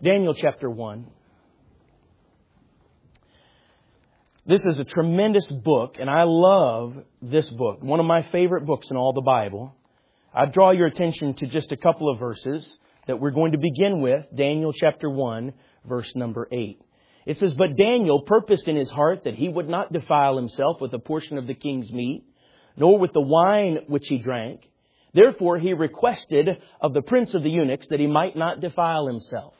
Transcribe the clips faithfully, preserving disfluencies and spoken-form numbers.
Daniel chapter one. This is a tremendous book, and I love this book. One of my favorite books in all the Bible. I draw your attention to just a couple of verses that we're going to begin with. Daniel chapter one, verse number eight. It says, "But Daniel purposed in his heart that he would not defile himself with a portion of the king's meat, nor with the wine which he drank. Therefore he requested of the prince of the eunuchs that he might not defile himself."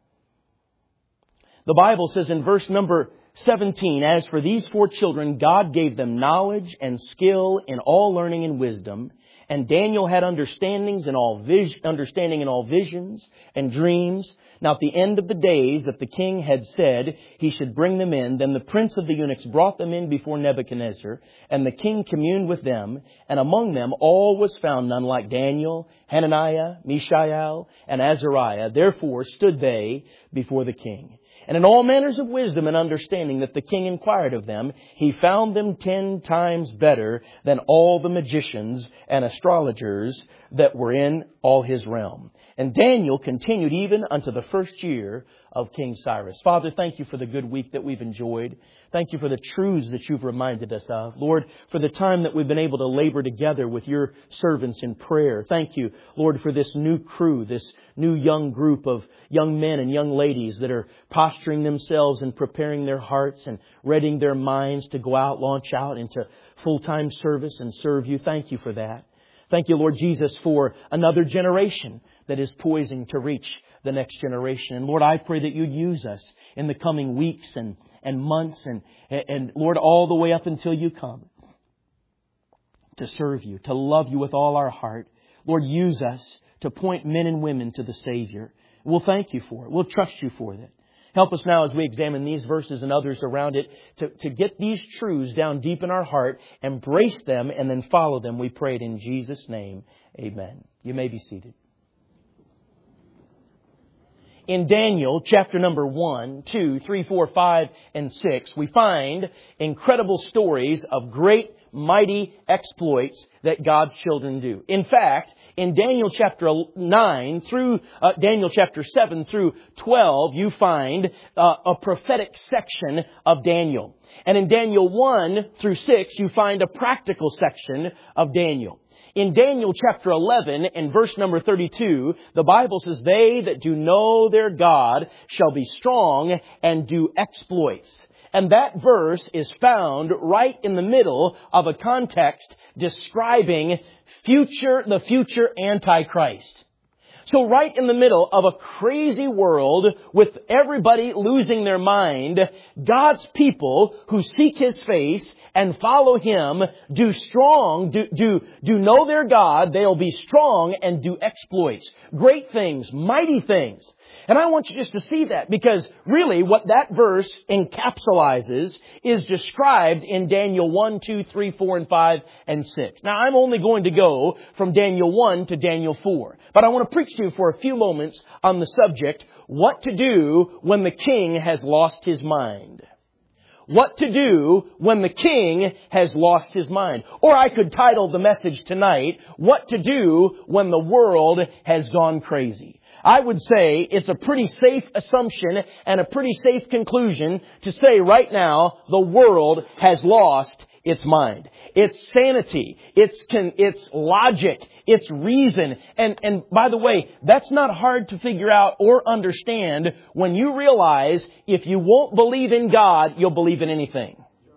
The Bible says in verse number seventeen, "As for these four children, God gave them knowledge and skill in all learning and wisdom. And Daniel had understandings in all vis- understanding in all visions and dreams. Now at the end of the days that the king had said he should bring them in, then the prince of the eunuchs brought them in before Nebuchadnezzar, and the king communed with them. And among them all was found none like Daniel, Hananiah, Mishael, and Azariah. Therefore stood they before the king. And in all manners of wisdom and understanding that the king inquired of them, he found them ten times better than all the magicians and astrologers that were in all his realm. And Daniel continued even unto the first year of King Cyrus." Father, thank you for the good week that we've enjoyed. Thank you for the truths that you've reminded us of. Lord, for the time that we've been able to labor together with your servants in prayer. Thank you, Lord, for this new crew, this new young group of young men and young ladies that are posturing themselves and preparing their hearts and readying their minds to go out, launch out into full-time service and serve you. Thank you for that. Thank you, Lord Jesus, for another generation that is poising to reach the next generation. And Lord, I pray that you'd use us in the coming weeks and, and months and, and Lord, all the way up until you come to serve you, to love you with all our heart. Lord, use us to point men and women to the Savior. We'll thank you for it. We'll trust you for it. Help us now as we examine these verses and others around it to, to get these truths down deep in our heart, embrace them, and then follow them. We pray it in Jesus' name. Amen. You may be seated. In Daniel chapter number one, two, three, four, five, and six, we find incredible stories of great, mighty exploits that God's children do. In fact, in Daniel chapter nine through uh, Daniel chapter seven through twelve, you find uh, a prophetic section of Daniel. And in Daniel one through six, you find a practical section of Daniel. In Daniel chapter eleven and verse number thirty-two, the Bible says, "They that do know their God shall be strong and do exploits." And that verse is found right in the middle of a context describing future, the future Antichrist. So right in the middle of a crazy world with everybody losing their mind, God's people who seek His face and follow Him do strong, do, do, do know their God. They'll be strong and do exploits. Great things, mighty things. And I want you just to see that, because really what that verse encapsulizes is described in Daniel one, two, three, four, and five, and six. Now I'm only going to go from Daniel one to Daniel four. But I want to preach to you for a few moments on the subject, what to do when the king has lost his mind. What to do when the king has lost his mind. Or I could title the message tonight, What to Do When the World Has Gone Crazy. I would say it's a pretty safe assumption and a pretty safe conclusion to say right now the world has lost its mind. Its sanity, its con, its logic, its reason. And, and by the way, that's not hard to figure out or understand when you realize if you won't believe in God, you'll believe in anything.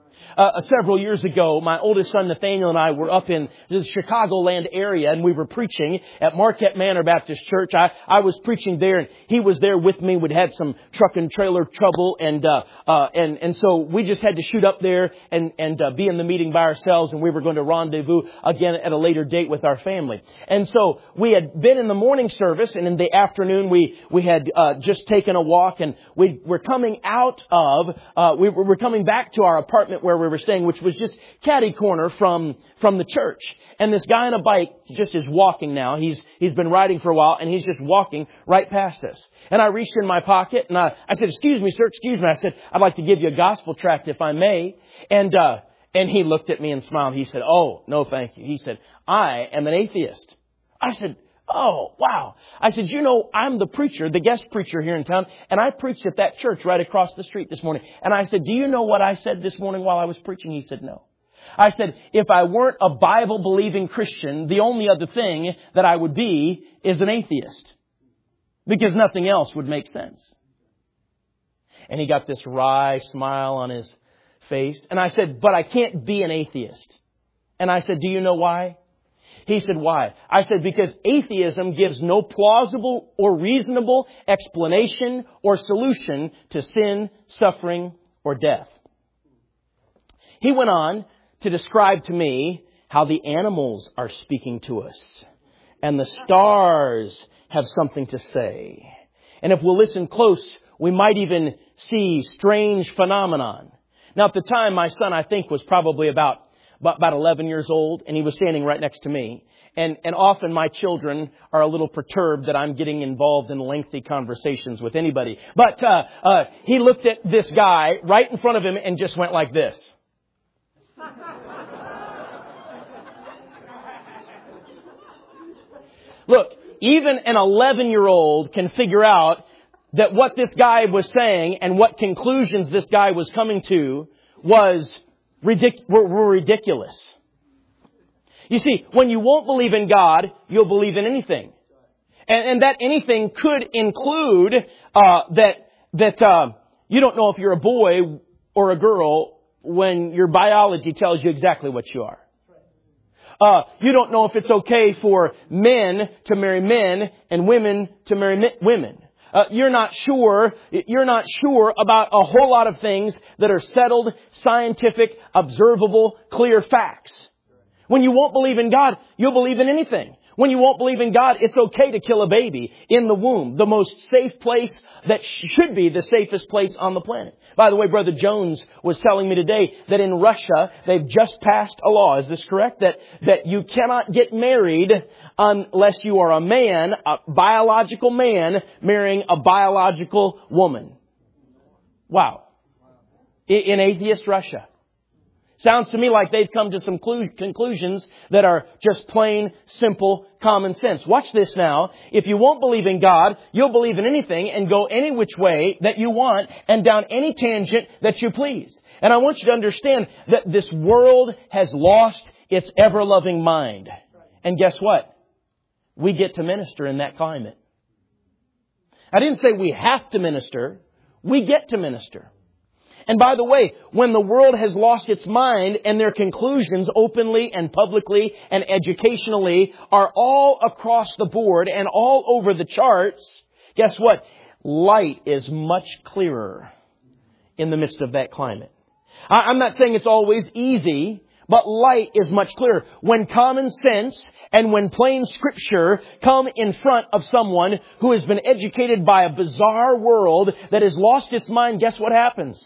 Uh, several years ago, my oldest son Nathaniel and I were up in the Chicagoland area, and we were preaching at Marquette Manor Baptist Church. I, I was preaching there, and he was there with me. We'd had some truck and trailer trouble, and uh, uh, and and so we just had to shoot up there and and uh, be in the meeting by ourselves, and we were going to rendezvous again at a later date with our family. And so we had been in the morning service, and in the afternoon we we had uh, just taken a walk, and we were coming out of uh, we were coming back to our apartment where we were staying, which was just catty corner from, from the church. And this guy on a bike just is walking now. He's, he's been riding for a while, and he's just walking right past us. And I reached in my pocket and I, I said, "Excuse me, sir, excuse me." I said, "I'd like to give you a gospel tract if I may." And, uh, and he looked at me and smiled. He said, "Oh, no, thank you." He said, "I am an atheist." I said, Oh, wow. I said, you know, I'm the preacher, the guest preacher here in town, and I preached at that church right across the street this morning. And I said, do you know what I said this morning while I was preaching? He said, no. I said, if I weren't a Bible-believing Christian, the only other thing that I would be is an atheist. Because nothing else would make sense. And he got this wry smile on his face. And I said, but I can't be an atheist. And I said, do you know why? He said, why? I said, because atheism gives no plausible or reasonable explanation or solution to sin, suffering, or death. He went on to describe to me how the animals are speaking to us. And the stars have something to say. And if we'll listen close, we might even see strange phenomenon. Now, at the time, my son, I think, was probably about about eleven years old, and he was standing right next to me. And, and often my children are a little perturbed that I'm getting involved in lengthy conversations with anybody. But uh, uh, he looked at this guy right in front of him and just went like this. Look, even an eleven-year-old can figure out that what this guy was saying and what conclusions this guy was coming to was ridic- were, were ridiculous. You see, when you won't believe in God, you'll believe in anything. And, and that anything could include uh, that that uh, you don't know if you're a boy or a girl when your biology tells you exactly what you are. Uh, you don't know if it's okay for men to marry men and women to marry mi- women. Uh, you're not sure, you're not sure about a whole lot of things that are settled, scientific, observable, clear facts. When you won't believe in God, you'll believe in anything. When you won't believe in God, it's okay to kill a baby in the womb, the most safe place that should be the safest place on the planet. By the way, Brother Jones was telling me today that in Russia, they've just passed a law. Is this correct? That, that you cannot get married unless you are a man, a biological man, marrying a biological woman. Wow. In, in atheist Russia. Sounds to me like they've come to some clu- conclusions that are just plain, simple, common sense. Watch this now. If you won't believe in God, you'll believe in anything and go any which way that you want and down any tangent that you please. And I want you to understand that this world has lost its ever-loving mind. And guess what? We get to minister in that climate. I didn't say we have to minister. We get to minister. And by the way, when the world has lost its mind and their conclusions openly and publicly and educationally are all across the board and all over the charts, guess what? Light is much clearer in the midst of that climate. I'm not saying it's always easy, but light is much clearer. When common sense and when plain scripture come in front of someone who has been educated by a bizarre world that has lost its mind, guess what happens?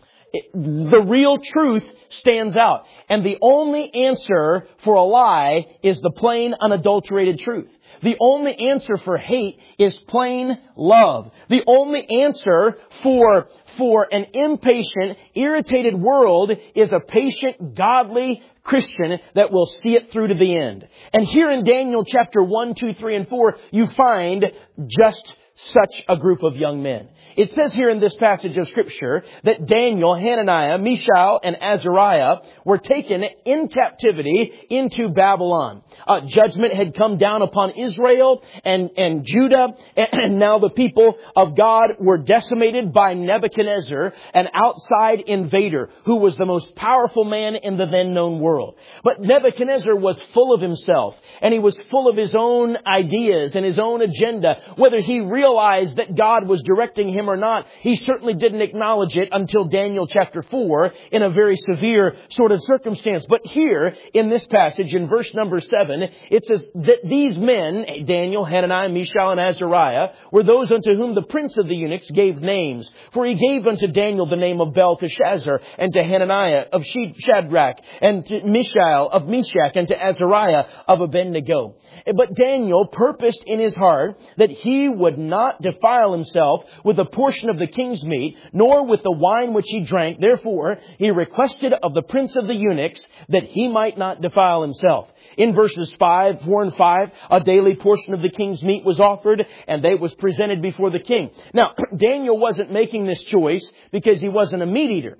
The real truth stands out. And the only answer for a lie is the plain, unadulterated truth. The only answer for hate is plain love. The only answer for, for an impatient, irritated world is a patient, godly Christian that will see it through to the end. And here in Daniel chapter one, two, three, and four, you find just such a group of young men. It says here in this passage of Scripture that Daniel, Hananiah, Mishael, and Azariah were taken in captivity into Babylon. Uh, judgment had come down upon Israel and, and Judah, and now the people of God were decimated by Nebuchadnezzar, an outside invader who was the most powerful man in the then known world. But Nebuchadnezzar was full of himself, and he was full of his own ideas and his own agenda. Whether he realized that God was directing him or not, he certainly didn't acknowledge it until Daniel chapter four in a very severe sort of circumstance. But here in this passage in verse number seven, it says that these men, Daniel, Hananiah, Mishael, and Azariah, were those unto whom the prince of the eunuchs gave names. For he gave unto Daniel the name of Belteshazzar, and to Hananiah of Shadrach, and to Mishael of Meshach, and to Azariah of Abednego. But Daniel purposed in his heart that he would not not defile himself with a portion of the king's meat, nor with the wine which he drank. Therefore, he requested of the prince of the eunuchs that he might not defile himself. In verses five, four and five, a daily portion of the king's meat was offered, and they was presented before the king. Now, Daniel wasn't making this choice because he wasn't a meat eater.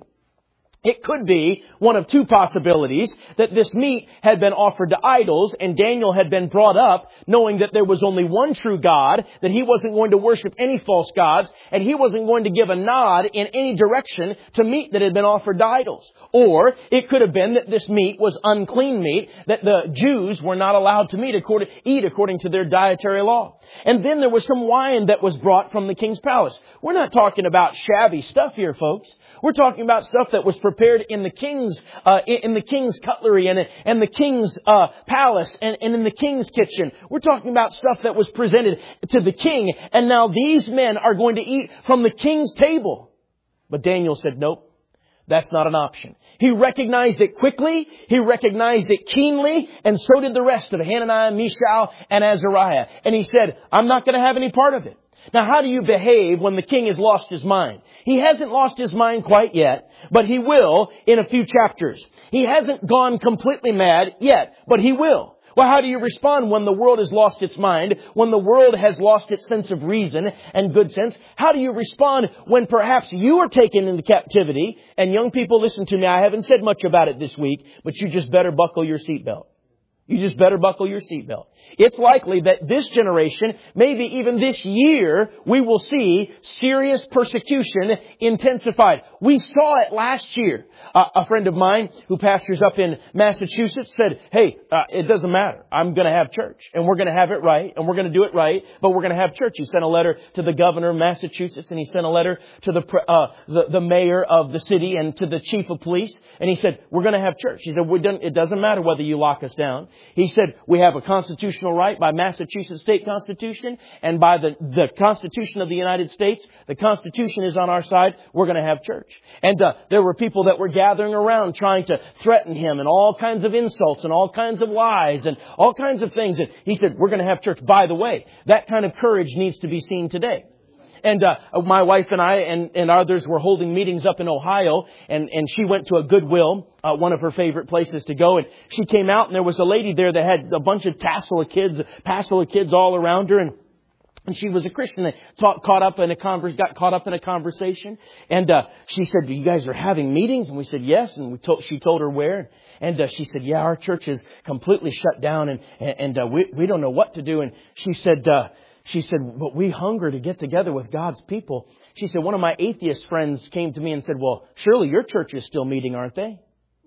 It could be one of two possibilities, that this meat had been offered to idols and Daniel had been brought up knowing that there was only one true God, that he wasn't going to worship any false gods, and he wasn't going to give a nod in any direction to meat that had been offered to idols. Or it could have been that this meat was unclean meat, that the Jews were not allowed to meet according, eat according to their dietary law. And then there was some wine that was brought from the king's palace. We're not talking about shabby stuff here, folks. We're talking about stuff that was prepared in the king's uh, in the king's cutlery and and the king's uh, palace and, and in the king's kitchen. We're talking about stuff that was presented to the king. And now these men are going to eat from the king's table. But Daniel said, nope. That's not an option. He recognized it quickly. He recognized it keenly. And so did the rest of Hananiah, Mishael, and Azariah. And he said, I'm not going to have any part of it. Now, how do you behave when the king has lost his mind? He hasn't lost his mind quite yet, but he will in a few chapters. He hasn't gone completely mad yet, but he will. Well, how do you respond when the world has lost its mind, when the world has lost its sense of reason and good sense? How do you respond when perhaps you are taken into captivity? And young people, listen to me, I haven't said much about it this week, but you just better buckle your seatbelt. You just better buckle your seatbelt. It's likely that this generation, maybe even this year, we will see serious persecution intensified. We saw it last year. Uh, a friend of mine who pastors up in Massachusetts said, hey, uh, it doesn't matter. I'm going to have church and we're going to have it right and we're going to do it right, but we're going to have church. He sent a letter to the governor of Massachusetts and he sent a letter to the, uh, the, the mayor of the city and to the chief of police. And he said, we're going to have church. He said, we don't, it doesn't matter whether you lock us down. He said, we have a constitutional right by Massachusetts state constitution and by the, the Constitution of the United States. The Constitution is on our side. We're going to have church. And uh, there were people that were gathering around trying to threaten him and all kinds of insults and all kinds of lies and all kinds of things. And he said, we're going to have church. By the way, that kind of courage needs to be seen today. And uh, my wife and I and, and others were holding meetings up in Ohio, and, and she went to a Goodwill, uh, one of her favorite places to go. And she came out, and there was a lady there that had a bunch of tassel of kids, tassel of kids all around her. And And she was a Christian that taught, caught up in a converse, got caught up in a conversation. And uh, she said, "You guys are having meetings?" And we said, "Yes." And we told, she told her where. And uh, she said, "Yeah, our church is completely shut down, and and uh, we we don't know what to do." And she said, uh, she said, "But we hunger to get together with God's people." She said, "One of my atheist friends came to me and said, 'Well, surely your church is still meeting, aren't they?'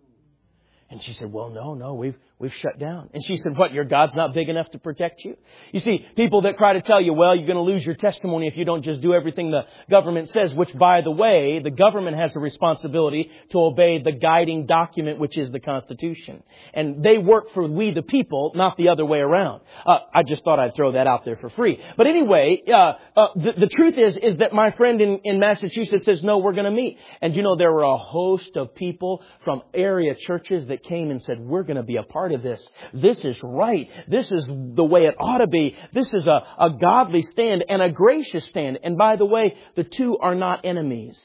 And she said, 'Well, no, no, we've we've shut down.'" And she said, "What, your God's not big enough to protect you?" You see, people that try to tell you, well, you're going to lose your testimony if you don't just do everything the government says, which, by the way, the government has a responsibility to obey the guiding document, which is the Constitution. And they work for we the people, not the other way around. Uh, I just thought I'd throw that out there for free. But anyway, uh, uh, the, the truth is, is that my friend in, in Massachusetts says, "No, we're going to meet." And you know, there were a host of people from area churches that came and said, "We're going to be a part of this. This is right. This is the way it ought to be. This is a, a godly stand and a gracious stand." And by the way, the two are not enemies.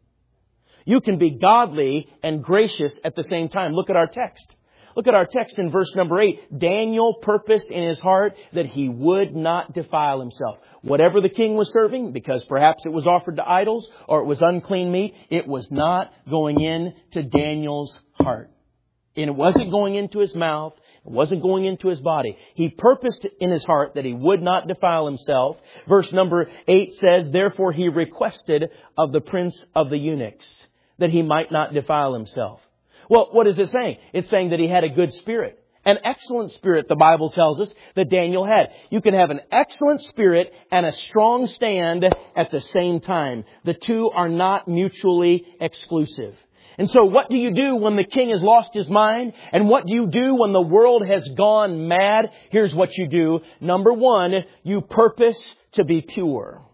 You can be godly and gracious at the same time. Look at our text. Look at our text in verse number eight. Daniel purposed in his heart that he would not defile himself. Whatever the king was serving, because perhaps it was offered to idols or it was unclean meat, it was not going into Daniel's heart. And it wasn't going into his mouth. It wasn't going into his body. He purposed in his heart that he would not defile himself. Verse number eight says, "Therefore he requested of the prince of the eunuchs that he might not defile himself." Well, what is it saying? It's saying that he had a good spirit. An excellent spirit, the Bible tells us, that Daniel had. You can have an excellent spirit and a strong stand at the same time. The two are not mutually exclusive. And so what do you do when the king has lost his mind? And what do you do when the world has gone mad? Here's what you do. Number one, you purpose to be pure.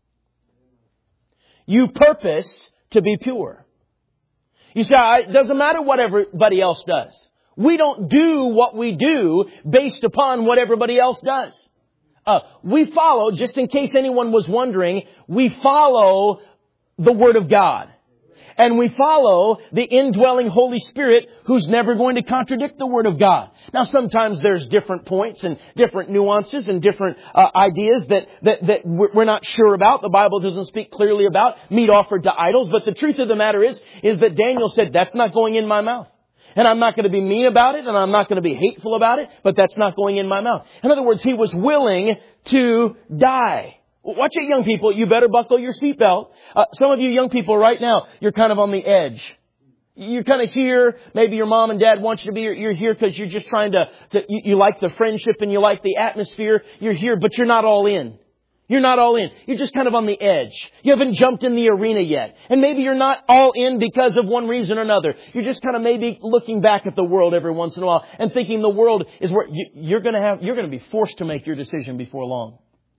You purpose to be pure. You say, it doesn't matter what everybody else does. We don't do what we do based upon what everybody else does. Uh, we follow, just in case anyone was wondering, we follow the Word of God. And we follow the indwelling Holy Spirit who's never going to contradict the Word of God. Now, sometimes there's different points and different nuances and different uh, ideas that, that, that we're not sure about. The Bible doesn't speak clearly about meat offered to idols. But the truth of the matter is, is that Daniel said, that's not going in my mouth. And I'm not going to be mean about it, and I'm not going to be hateful about it, but that's not going in my mouth. In other words, he was willing to die. Watch it, young people. You better buckle your seatbelt. Uh, some of you young people right now, you're kind of on the edge. You're kind of here. Maybe your mom and dad want you to be. You're here because you're just trying to, to you, you like the friendship and you like the atmosphere. You're here, but you're not all in. You're not all in. You're just kind of on the edge. You haven't jumped in the arena yet. And maybe you're not all in because of one reason or another. You're just kind of maybe looking back at the world every once in a while and thinking the world is where you, you're going to have, you're going to be forced to make your decision before long.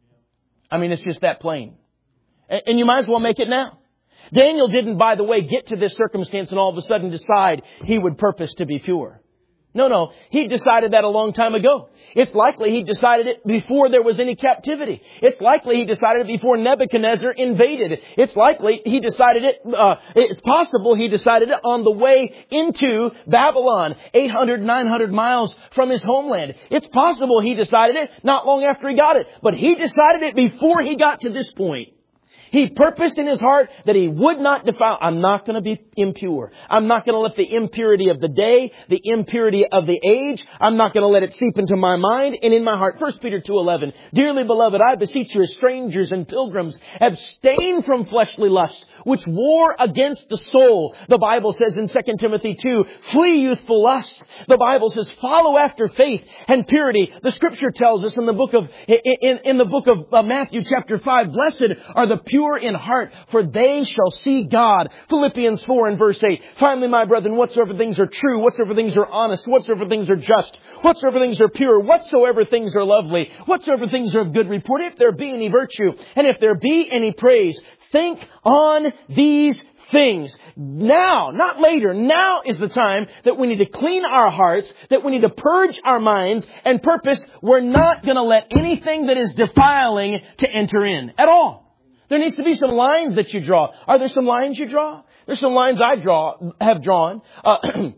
I mean, it's just that plain. And, and you might as well make it now. Daniel didn't, by the way, get to this circumstance and all of a sudden decide he would purpose to be pure. No, no. He decided that a long time ago. It's likely he decided it before there was any captivity. It's likely he decided it before Nebuchadnezzar invaded. It's likely he decided it, uh, it's possible he decided it on the way into Babylon, eight hundred, nine hundred miles from his homeland. It's possible he decided it not long after he got it. But he decided it before he got to this point. He purposed in his heart that he would not defile. I'm not going to be impure. I'm not going to let the impurity of the day, the impurity of the age, I'm not going to let it seep into my mind and in my heart. First Peter two eleven. Dearly beloved, I beseech you as strangers and pilgrims, abstain from fleshly lusts, which war against the soul. The Bible says in Second Timothy two, flee youthful lusts. The Bible says follow after faith and purity. The Scripture tells us in the book of in, in the book of uh, Matthew chapter five, blessed are the pure in heart, for they shall see God. Philippians four and verse eight. Finally, my brethren, whatsoever things are true, whatsoever things are honest, whatsoever things are just, whatsoever things are pure, whatsoever things are lovely, whatsoever things are of good report, if there be any virtue, and if there be any praise, think on these things. Now, not later, now is the time that we need to clean our hearts, that we need to purge our minds and purpose. We're not going to let anything that is defiling to enter in at all. There needs to be some lines that you draw. Are there some lines you draw? There's some lines I draw, have drawn. Uh,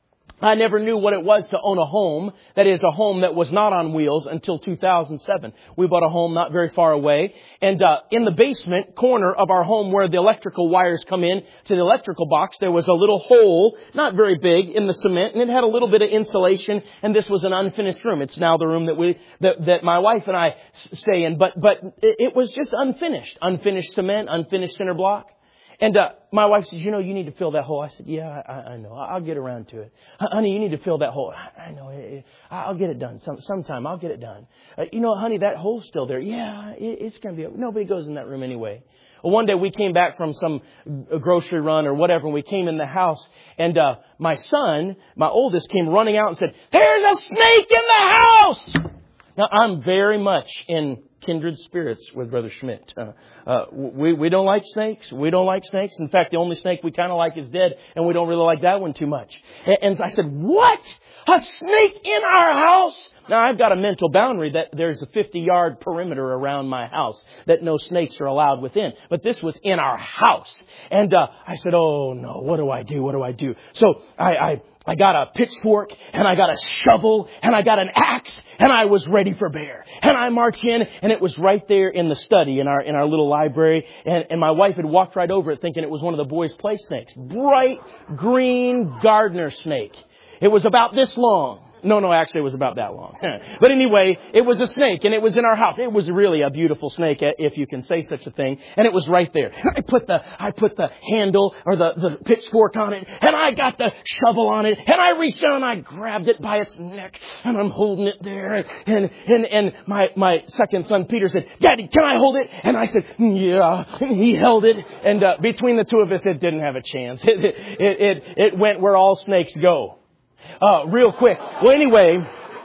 I never knew what it was to own a home. That is, a home that was not on wheels until two thousand seven. We bought a home not very far away. And uh, in the basement corner of our home where the electrical wires come in to the electrical box, there was a little hole, not very big, in the cement. And it had a little bit of insulation. And this was an unfinished room. It's now the room that we that, that my wife and I stay in. But, but it, it was just unfinished. Unfinished cement, unfinished cinder block. And uh, my wife says, you know, you need to fill that hole. I said, yeah, I, I know. I'll get around to it. Honey, you need to fill that hole. I know. I'll get it done. Some, sometime I'll get it done. Uh, you know, honey, that hole's still there. Yeah, it, it's going to be. Nobody goes in that room anyway. Well, one day we came back from some grocery run or whatever, and we came in the house, and uh, my son, my oldest, came running out and said, there's a snake in the house! Now, I'm very much in kindred spirits with Brother Schmidt. Uh, uh, we, we don't like snakes. We don't like snakes. In fact, the only snake we kind of like is dead, and we don't really like that one too much. And, and I said, what? A snake in our house? Now, I've got a mental boundary that there's a fifty-yard perimeter around my house that no snakes are allowed within. But this was in our house. And uh, I said, oh, no, what do I do? What do I do? So I... I I got a pitchfork, and I got a shovel, and I got an axe, and I was ready for bear. And I marched in, and it was right there in the study in our in our little library. And, and my wife had walked right over it thinking it was one of the boys' play snakes. Bright green gardener snake. It was about this long. No, no, actually it was about that long. But anyway, it was a snake, and it was in our house. It was really a beautiful snake, if you can say such a thing. And it was right there. I put the, I put the handle or the, the pitchfork on it, and I got the shovel on it, and I reached down and I grabbed it by its neck, and I'm holding it there. And, and, and my, my second son, Peter, said, Daddy, can I hold it? And I said, yeah. He held it. And uh, between the two of us, it didn't have a chance. It, it, it, it went where all snakes go. Uh, real quick. Well, anyway,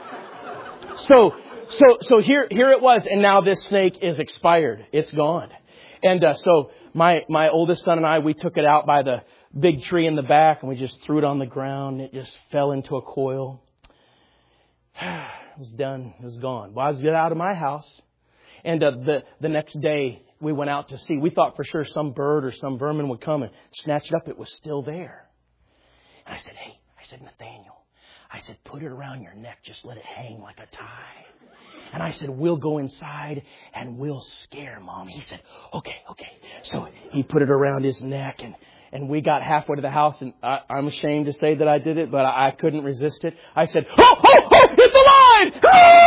so, so, so here, here it was. And now this snake is expired. It's gone. And, uh, so my, my oldest son and I, we took it out by the big tree in the back, and we just threw it on the ground. It just fell into a coil. It was done. It was gone. Well, I was get out of my house. And uh, the, the next day we went out to see. We thought for sure some bird or some vermin would come and snatch it up. It was still there. And I said, hey, I said, Nathaniel, I said, put it around your neck. Just let it hang like a tie. And I said, we'll go inside and we'll scare Mom. He said, okay, okay. So he put it around his neck and, and we got halfway to the house and I, I'm ashamed to say that I did it, but I, I couldn't resist it. I said, oh, oh, oh, it's alive!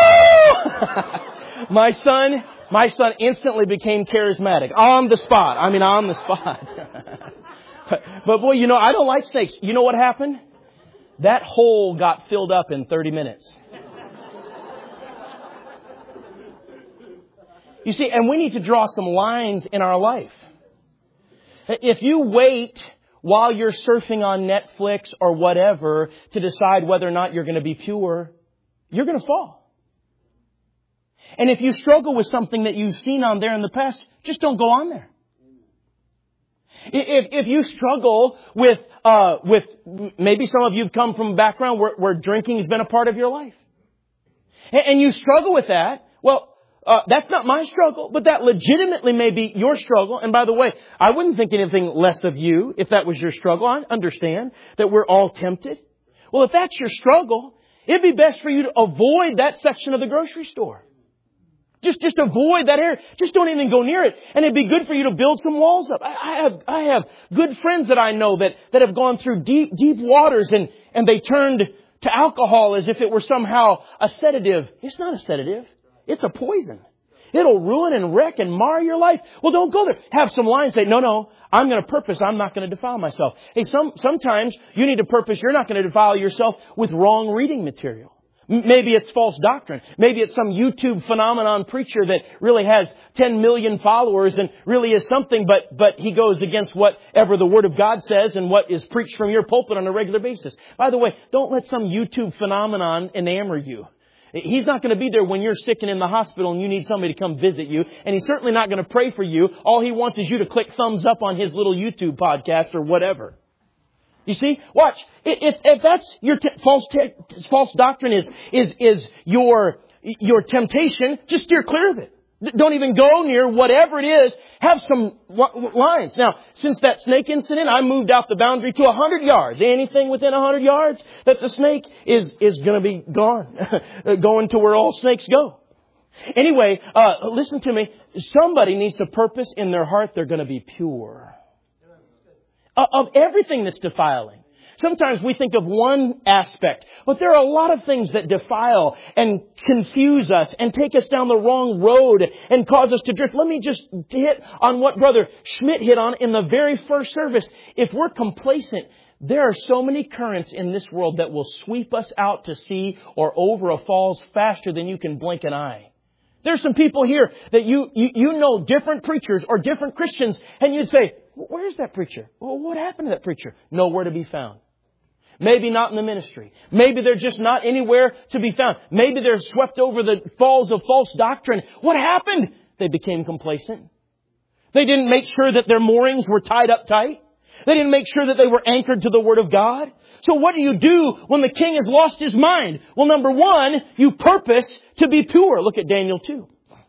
Oh! My son, my son instantly became charismatic on the spot. I mean, on the spot. but, but boy, you know, I don't like snakes. You know what happened? That hole got filled up in thirty minutes. You see, and we need to draw some lines in our life. If you wait while you're surfing on Netflix or whatever to decide whether or not you're going to be pure, you're going to fall. And if you struggle with something that you've seen on there in the past, just don't go on there. If, if you struggle with, uh, with, maybe some of you have come from a background where, where drinking has been a part of your life. And, and you struggle with that, well, Uh, that's not my struggle, but that legitimately may be your struggle. And by the way, I wouldn't think anything less of you if that was your struggle. I understand that we're all tempted. Well, if that's your struggle, it'd be best for you to avoid that section of the grocery store. Just, just avoid that area. Just don't even go near it. And it'd be good for you to build some walls up. I, I have, I have good friends that I know that, that have gone through deep, deep waters and, and they turned to alcohol as if it were somehow a sedative. It's not a sedative. It's a poison. It'll ruin and wreck and mar your life. Well, don't go there. Have some lines. Say, no, no, I'm going to purpose. I'm not going to defile myself. Hey, some, sometimes you need to purpose. You're not going to defile yourself with wrong reading material. Maybe it's false doctrine. Maybe it's some YouTube phenomenon preacher that really has ten million followers and really is something, but, but he goes against whatever the Word of God says and what is preached from your pulpit on a regular basis. By the way, don't let some YouTube phenomenon enamor you. He's not going to be there when you're sick and in the hospital and you need somebody to come visit you. And he's certainly not going to pray for you. All he wants is you to click thumbs up on his little YouTube podcast or whatever. You see? Watch. If, if that's your t- false te- false doctrine is, is, is your, your temptation, just steer clear of it. Don't even go near whatever it is. Have some lines. Now, since that snake incident, I moved out the boundary to one hundred yards. Anything within one hundred yards that the snake is, is going to be gone. Going to where all snakes go. Anyway, uh, listen to me. Somebody needs to purpose in their heart they're going to be pure. Uh, of everything that's defiling. Sometimes we think of one aspect, but there are a lot of things that defile and confuse us and take us down the wrong road and cause us to drift. Let me just hit on what Brother Schmidt hit on in the very first service. If we're complacent, there are so many currents in this world that will sweep us out to sea or over a falls faster than you can blink an eye. There's some people here that you, you, you know different preachers or different Christians, and you'd say, where's that preacher? Well, what happened to that preacher? Nowhere to be found. Maybe not in the ministry. Maybe they're just not anywhere to be found. Maybe they're swept over the falls of false doctrine. What happened? They became complacent. They didn't make sure that their moorings were tied up tight. They didn't make sure that they were anchored to the Word of God. So what do you do when the king has lost his mind? Well, number one, you purpose to be pure. Look at Daniel two.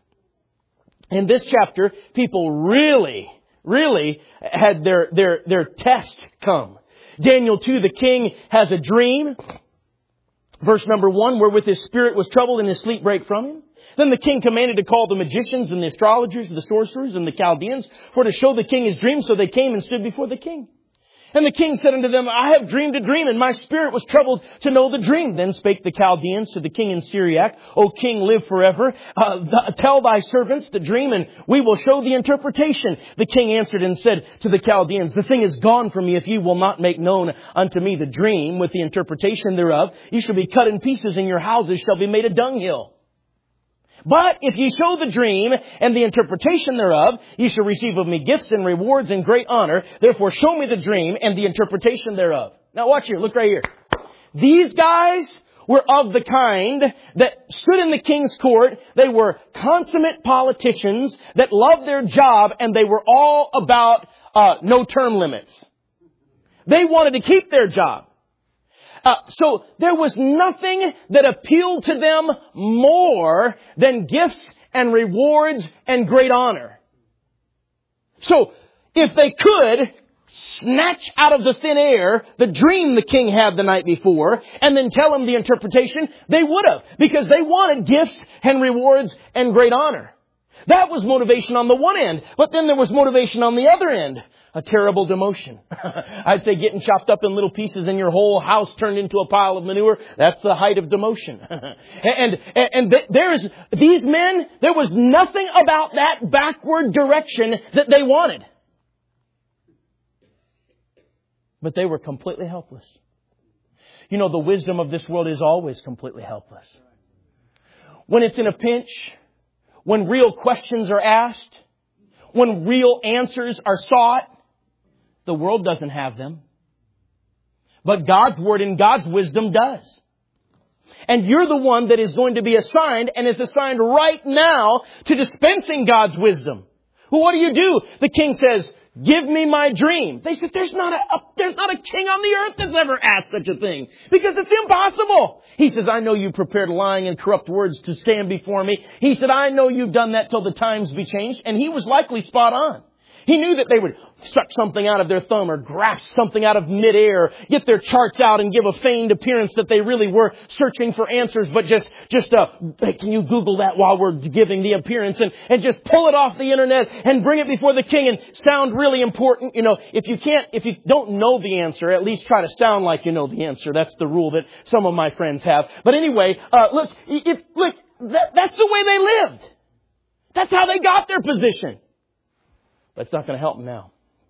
In this chapter, people really, really had their, their, their test come. Daniel two, the king has a dream. Verse number one, wherewith his spirit was troubled and his sleep brake from him. Then the king commanded to call the magicians and the astrologers, the sorcerers and the Chaldeans, for to show the king his dream. So they came and stood before the king. And the king said unto them, I have dreamed a dream, and my spirit was troubled to know the dream. Then spake the Chaldeans to the king in Syriac, O king, live forever. Uh, th- tell thy servants the dream, and we will show the interpretation. The king answered and said to the Chaldeans, the thing is gone from me if ye will not make known unto me the dream with the interpretation thereof. Ye shall be cut in pieces, and your houses shall be made a dunghill. But if ye show the dream and the interpretation thereof, ye shall receive of me gifts and rewards and great honor. Therefore show me the dream and the interpretation thereof. Now watch here. Look right here. These guys were of the kind that stood in the king's court. They were consummate politicians that loved their job, and they were all about uh, no term limits. They wanted to keep their job. Uh, so there was nothing that appealed to them more than gifts and rewards and great honor. So, if they could snatch out of the thin air the dream the king had the night before and then tell him the interpretation, they would have, because they wanted gifts and rewards and great honor. That was motivation on the one end, but then there was motivation on the other end. A terrible demotion. I'd say getting chopped up in little pieces and your whole house turned into a pile of manure. That's the height of demotion. and and, and there's these men, there was nothing about that backward direction that they wanted. But they were completely helpless. You know, the wisdom of this world is always completely helpless. When it's in a pinch, when real questions are asked, when real answers are sought, the world doesn't have them. But God's Word and God's wisdom does. And you're the one that is going to be assigned and is assigned right now to dispensing God's wisdom. Well, what do you do? The king says, give me my dream. They said, there's not a, a, there's not a king on the earth that's ever asked such a thing. Because it's impossible. He says, I know you prepared lying and corrupt words to stand before me. He said, I know you've done that till the times be changed. And he was likely spot on. He knew that they would suck something out of their thumb or grasp something out of midair, get their charts out and give a feigned appearance that they really were searching for answers, but just, just, uh, hey, can you Google that while we're giving the appearance and, and just pull it off the internet and bring it before the king and sound really important. You know, if you can't, if you don't know the answer, at least try to sound like you know the answer. That's the rule that some of my friends have. But anyway, uh, look, if, look, that, that's the way they lived. That's how they got their position. But it's not going to help them now.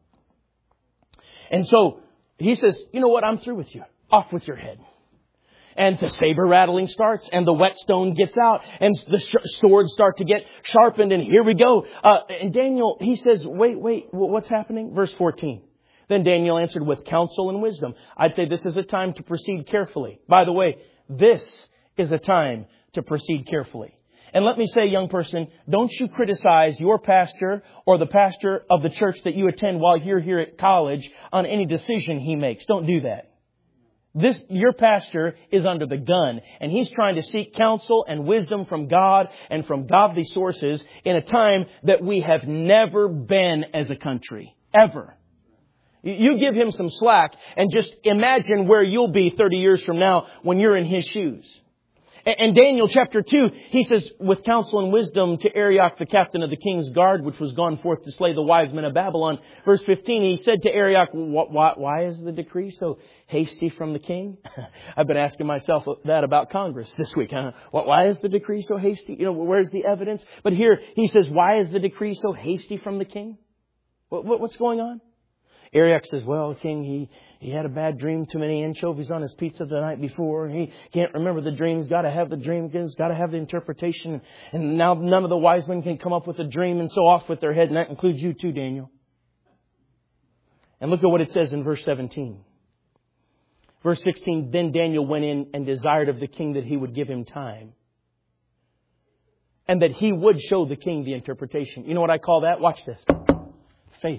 And so he says, you know what? I'm through with you. Off with your head. And the saber rattling starts and the whetstone gets out and the sh- swords start to get sharpened. And here we go. Uh, and Daniel, he says, wait, wait, what's happening? Verse fourteen. Then Daniel answered with counsel and wisdom. I'd say this is a time to proceed carefully. By the way, this is a time to proceed carefully. And let me say, young person, don't you criticize your pastor or the pastor of the church that you attend while you're here at college on any decision he makes. Don't do that. This, your pastor is under the gun, and he's trying to seek counsel and wisdom from God and from godly sources in a time that we have never been as a country. Ever. You give him some slack and just imagine where you'll be thirty years from now when you're in his shoes. And Daniel chapter two, he says, with counsel and wisdom to Arioch, the captain of the king's guard, which was gone forth to slay the wise men of Babylon. Verse fifteen, he said to Arioch, why, why is the decree so hasty from the king? I've been asking myself that about Congress this week. Huh? Why is the decree so hasty? You know, where's the evidence? But here he says, why is the decree so hasty from the king? What, what, what's going on? Arioch says, well, king, he, he had a bad dream, too many anchovies on his pizza the night before. He can't remember the dream. He's got to have the dream. He's got to have the interpretation. And now none of the wise men can come up with a dream, and so off with their head. And that includes you too, Daniel. And look at what it says in verse seventeen. Verse sixteen, then Daniel went in and desired of the king that he would give him time. And that he would show the king the interpretation. You know what I call that? Watch this. Faith.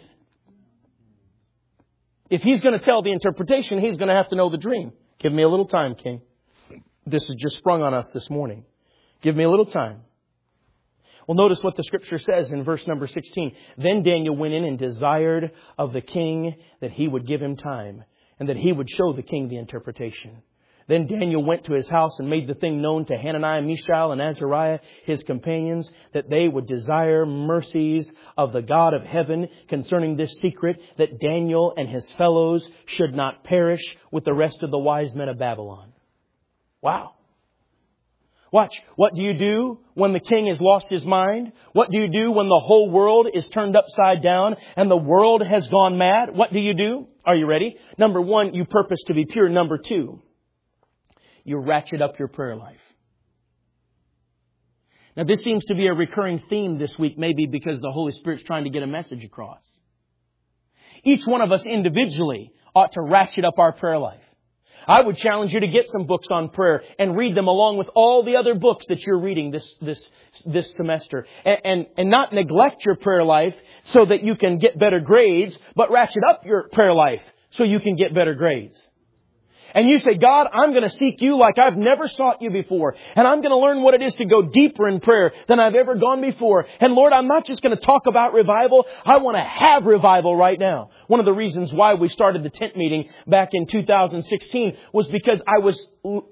If he's going to tell the interpretation, he's going to have to know the dream. Give me a little time, king. This has just sprung on us this morning. Give me a little time. Well, notice what the scripture says in verse number sixteen. Then Daniel went in and desired of the king that he would give him time and that he would show the king the interpretation. Then Daniel went to his house and made the thing known to Hananiah, Mishael, and Azariah, his companions, that they would desire mercies of the God of heaven concerning this secret, that Daniel and his fellows should not perish with the rest of the wise men of Babylon. Wow. Watch. What do you do when the king has lost his mind? What do you do when the whole world is turned upside down and the world has gone mad? What do you do? Are you ready? Number one, you purpose to be pure. Number two, you ratchet up your prayer life. Now, this seems to be a recurring theme this week, maybe because the Holy Spirit's trying to get a message across. Each one of us individually ought to ratchet up our prayer life. I would challenge you to get some books on prayer and read them along with all the other books that you're reading this this this semester. And, and, and not neglect your prayer life so that you can get better grades, but ratchet up your prayer life so you can get better grades. and you say, God, I'm going to seek you like I've never sought you before. And I'm going to learn what it is to go deeper in prayer than I've ever gone before. And Lord, I'm not just going to talk about revival. I want to have revival right now. One of the reasons why we started the tent meeting back in two thousand sixteen was because I was,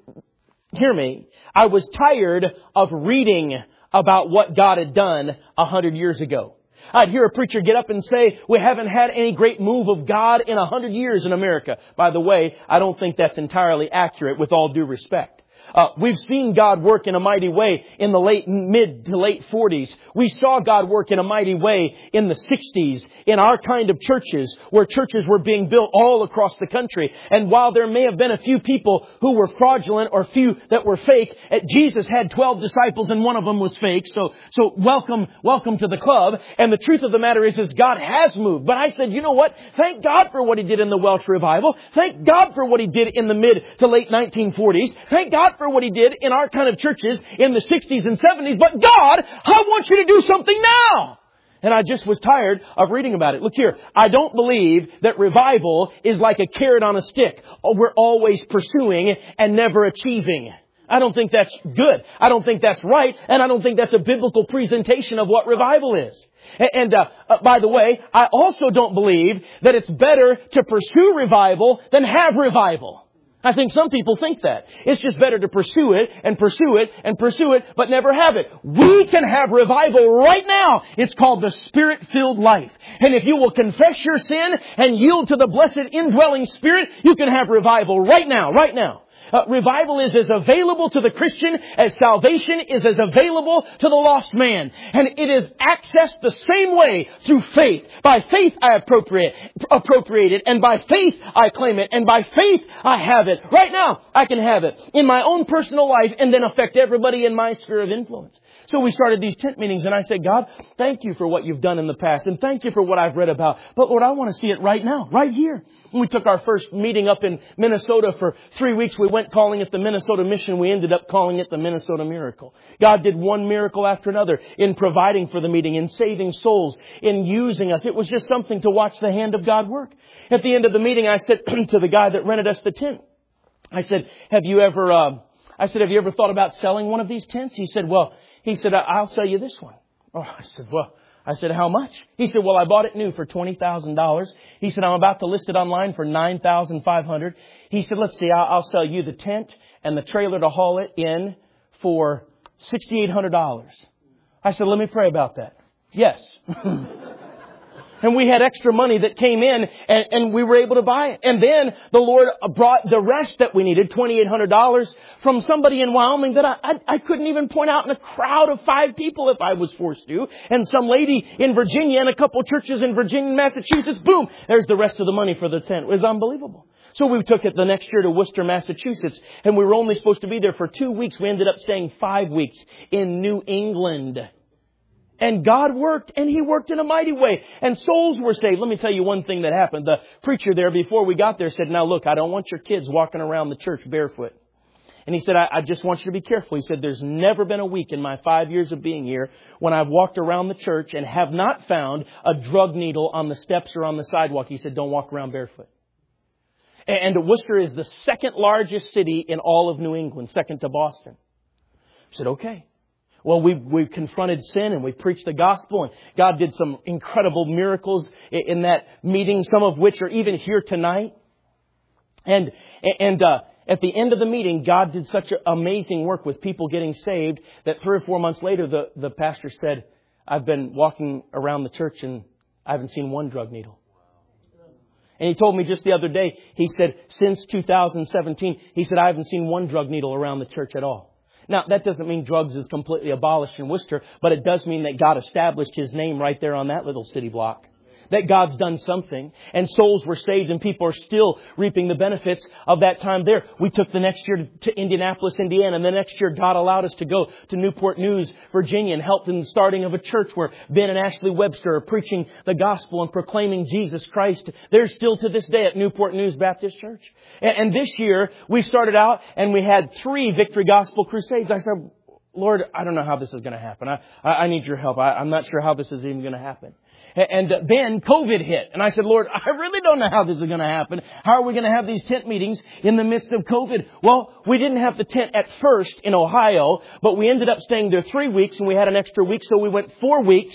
hear me, I was tired of reading about what God had done a hundred years ago. I'd hear a preacher get up and say, we haven't had any great move of God in a hundred years in America. By the way, I don't think that's entirely accurate with all due respect. Uh, we've seen God work in a mighty way in the late, mid to late forties. We saw God work in a mighty way in the sixties in our kind of churches where churches were being built all across the country. And while there may have been a few people who were fraudulent or few that were fake, Jesus had twelve disciples and one of them was fake. So, so welcome, welcome to the club. And the truth of the matter is, is God has moved. But I said, you know what? Thank God for what He did in the Welsh revival. Thank God for what He did in the mid to late nineteen forties. Thank God for what He did in our kind of churches in the sixties and seventies. But God, I want you to do something now. And I just was tired of reading about it. Look here. I don't believe that revival is like a carrot on a stick. We're always pursuing and never achieving. I don't think that's good. I don't think that's right. And I don't think that's a biblical presentation of what revival is. And uh, uh, by the way, I also don't believe that it's better to pursue revival than have revival. I think some people think that. It's just better to pursue it and pursue it and pursue it, but never have it. We can have revival right now. It's called the Spirit-filled life. And if you will confess your sin and yield to the blessed indwelling Spirit, you can have revival right now, right now. Uh, revival is as available to the Christian as salvation is as available to the lost man. And it is accessed the same way through faith. By faith I appropriate, appropriate it. And by faith I claim it. And by faith I have it. Right now I can have it in my own personal life and then affect everybody in my sphere of influence. So we started these tent meetings and I said, God, thank you for what you've done in the past. And thank you for what I've read about. But Lord, I want to see it right now, right here. And we took our first meeting up in Minnesota for three weeks. We went calling it the Minnesota Mission. We ended up calling it the Minnesota Miracle. God did one miracle after another in providing for the meeting, in saving souls, in using us. It was just something to watch the hand of God work. At the end of the meeting, I said to the guy that rented us the tent, I said, have you ever, uh, I said, have you ever thought about selling one of these tents? He said, well, He said, I'll sell you this one. Oh, I said, well, I said, how much? He said, well, I bought it new for twenty thousand dollars. He said, I'm about to list it online for nine thousand five hundred dollars. He said, let's see, I'll, I'll sell you the tent and the trailer to haul it in for six thousand eight hundred dollars. I said, let me pray about that. Yes. And we had extra money that came in and, and we were able to buy it. And then the Lord brought the rest that we needed, two thousand eight hundred dollars, from somebody in Wyoming that I, I, I couldn't even point out in a crowd of five people if I was forced to. And some lady in Virginia and a couple churches in Virginia and Massachusetts. Boom! There's the rest of the money for the tent. It was unbelievable. So we took it the next year to Worcester, Massachusetts. And we were only supposed to be there for two weeks. We ended up staying five weeks in New England. And God worked, and He worked in a mighty way. And souls were saved. Let me tell you one thing that happened. The preacher there, before we got there, said, now look, I don't want your kids walking around the church barefoot. And he said, I, I just want you to be careful. He said, there's never been a week in my five years of being here when I've walked around the church and have not found a drug needle on the steps or on the sidewalk. He said, don't walk around barefoot. And, and Worcester is the second largest city in all of New England, second to Boston. I said, okay. Well, we we confronted sin and we preached the gospel, and God did some incredible miracles in that meeting, some of which are even here tonight. And and uh, at the end of the meeting, God did such amazing work with people getting saved that three or four months later, the, the pastor said, I've been walking around the church and I haven't seen one drug needle. And he told me just the other day, he said, since two thousand seventeen, he said, I haven't seen one drug needle around the church at all. Now, that doesn't mean drugs is completely abolished in Worcester, but it does mean that God established His name right there on that little city block. That God's done something, and souls were saved, and people are still reaping the benefits of that time there. We took the next year to Indianapolis, Indiana, and the next year God allowed us to go to Newport News, Virginia, and helped in the starting of a church where Ben and Ashley Webster are preaching the gospel and proclaiming Jesus Christ. They're still to this day at Newport News Baptist Church. And this year we started out and we had three Victory Gospel Crusades. I said, Lord, I don't know how this is going to happen. I, I need your help. I, I'm not sure how this is even going to happen. And then COVID hit. And I said, Lord, I really don't know how this is going to happen. How are we going to have these tent meetings in the midst of COVID? Well, we didn't have the tent at first in Ohio, but we ended up staying there three weeks and we had an extra week. So we went four weeks.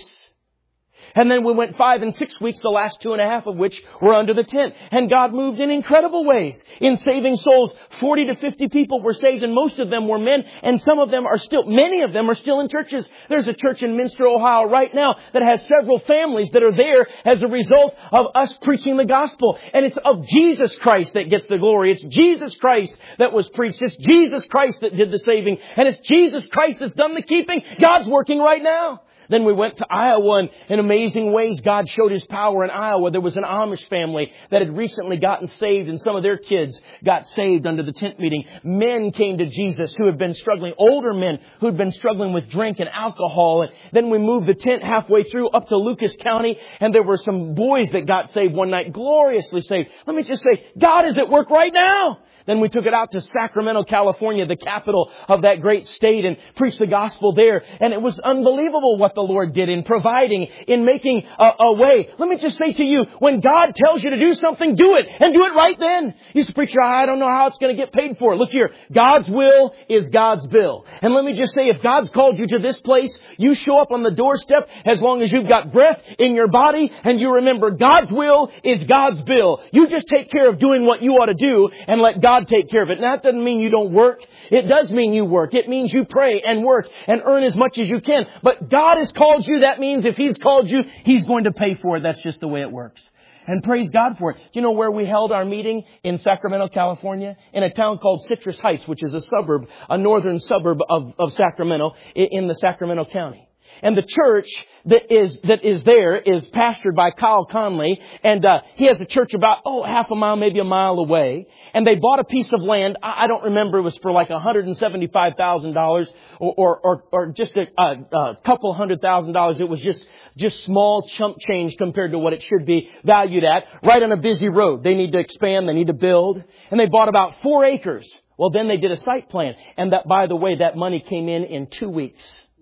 And then we went five and six weeks, the last two and a half of which were under the tent. And God moved in incredible ways in saving souls. forty to fifty people were saved, and most of them were men. And some of them are still, many of them are still in churches. There's a church in Minster, Ohio right now that has several families that are there as a result of us preaching the gospel. And it's of Jesus Christ that gets the glory. It's Jesus Christ that was preached. It's Jesus Christ that did the saving. And it's Jesus Christ that's done the keeping. God's working right now. Then we went to Iowa, and in amazing ways, God showed His power in Iowa. There was an Amish family that had recently gotten saved, and some of their kids got saved under the tent meeting. Men came to Jesus who had been struggling, older men who had been struggling with drink and alcohol. And then we moved the tent halfway through up to Lucas County, and there were some boys that got saved one night, gloriously saved. Let me just say, God is at work right now. Then we took it out to Sacramento, California, the capital of that great state, and preached the gospel there. And it was unbelievable what the Lord did in providing, in making a, a way. Let me just say to you, when God tells you to do something, do it. And do it right then. You say, preacher, I don't know how it's going to get paid for. Look here. God's will is God's bill. And let me just say, if God's called you to this place, you show up on the doorstep as long as you've got breath in your body, and you remember God's will is God's bill. You just take care of doing what you ought to do and let God take care of it. And that doesn't mean you don't work. It does mean you work. It means you pray and work and earn as much as you can. But God has called you. That means if He's called you, He's going to pay for it. That's just the way it works. And praise God for it. Do you know where we held our meeting? In Sacramento, California, in a town called Citrus Heights, which is a suburb, a northern suburb of, of Sacramento, in the Sacramento County. And the church that is that is there is pastored by Kyle Conley. And uh, he has a church about, oh, half a mile, maybe a mile away. And they bought a piece of land. I, I don't remember. It was for like one hundred seventy-five thousand dollars or, or, or, or just a, a, a couple hundred thousand dollars. It was just just small chump change compared to what it should be valued at. Right on a busy road. They need to expand. They need to build. And they bought about four acres. Well, then they did a site plan. And that, by the way, that money came in in two weeks.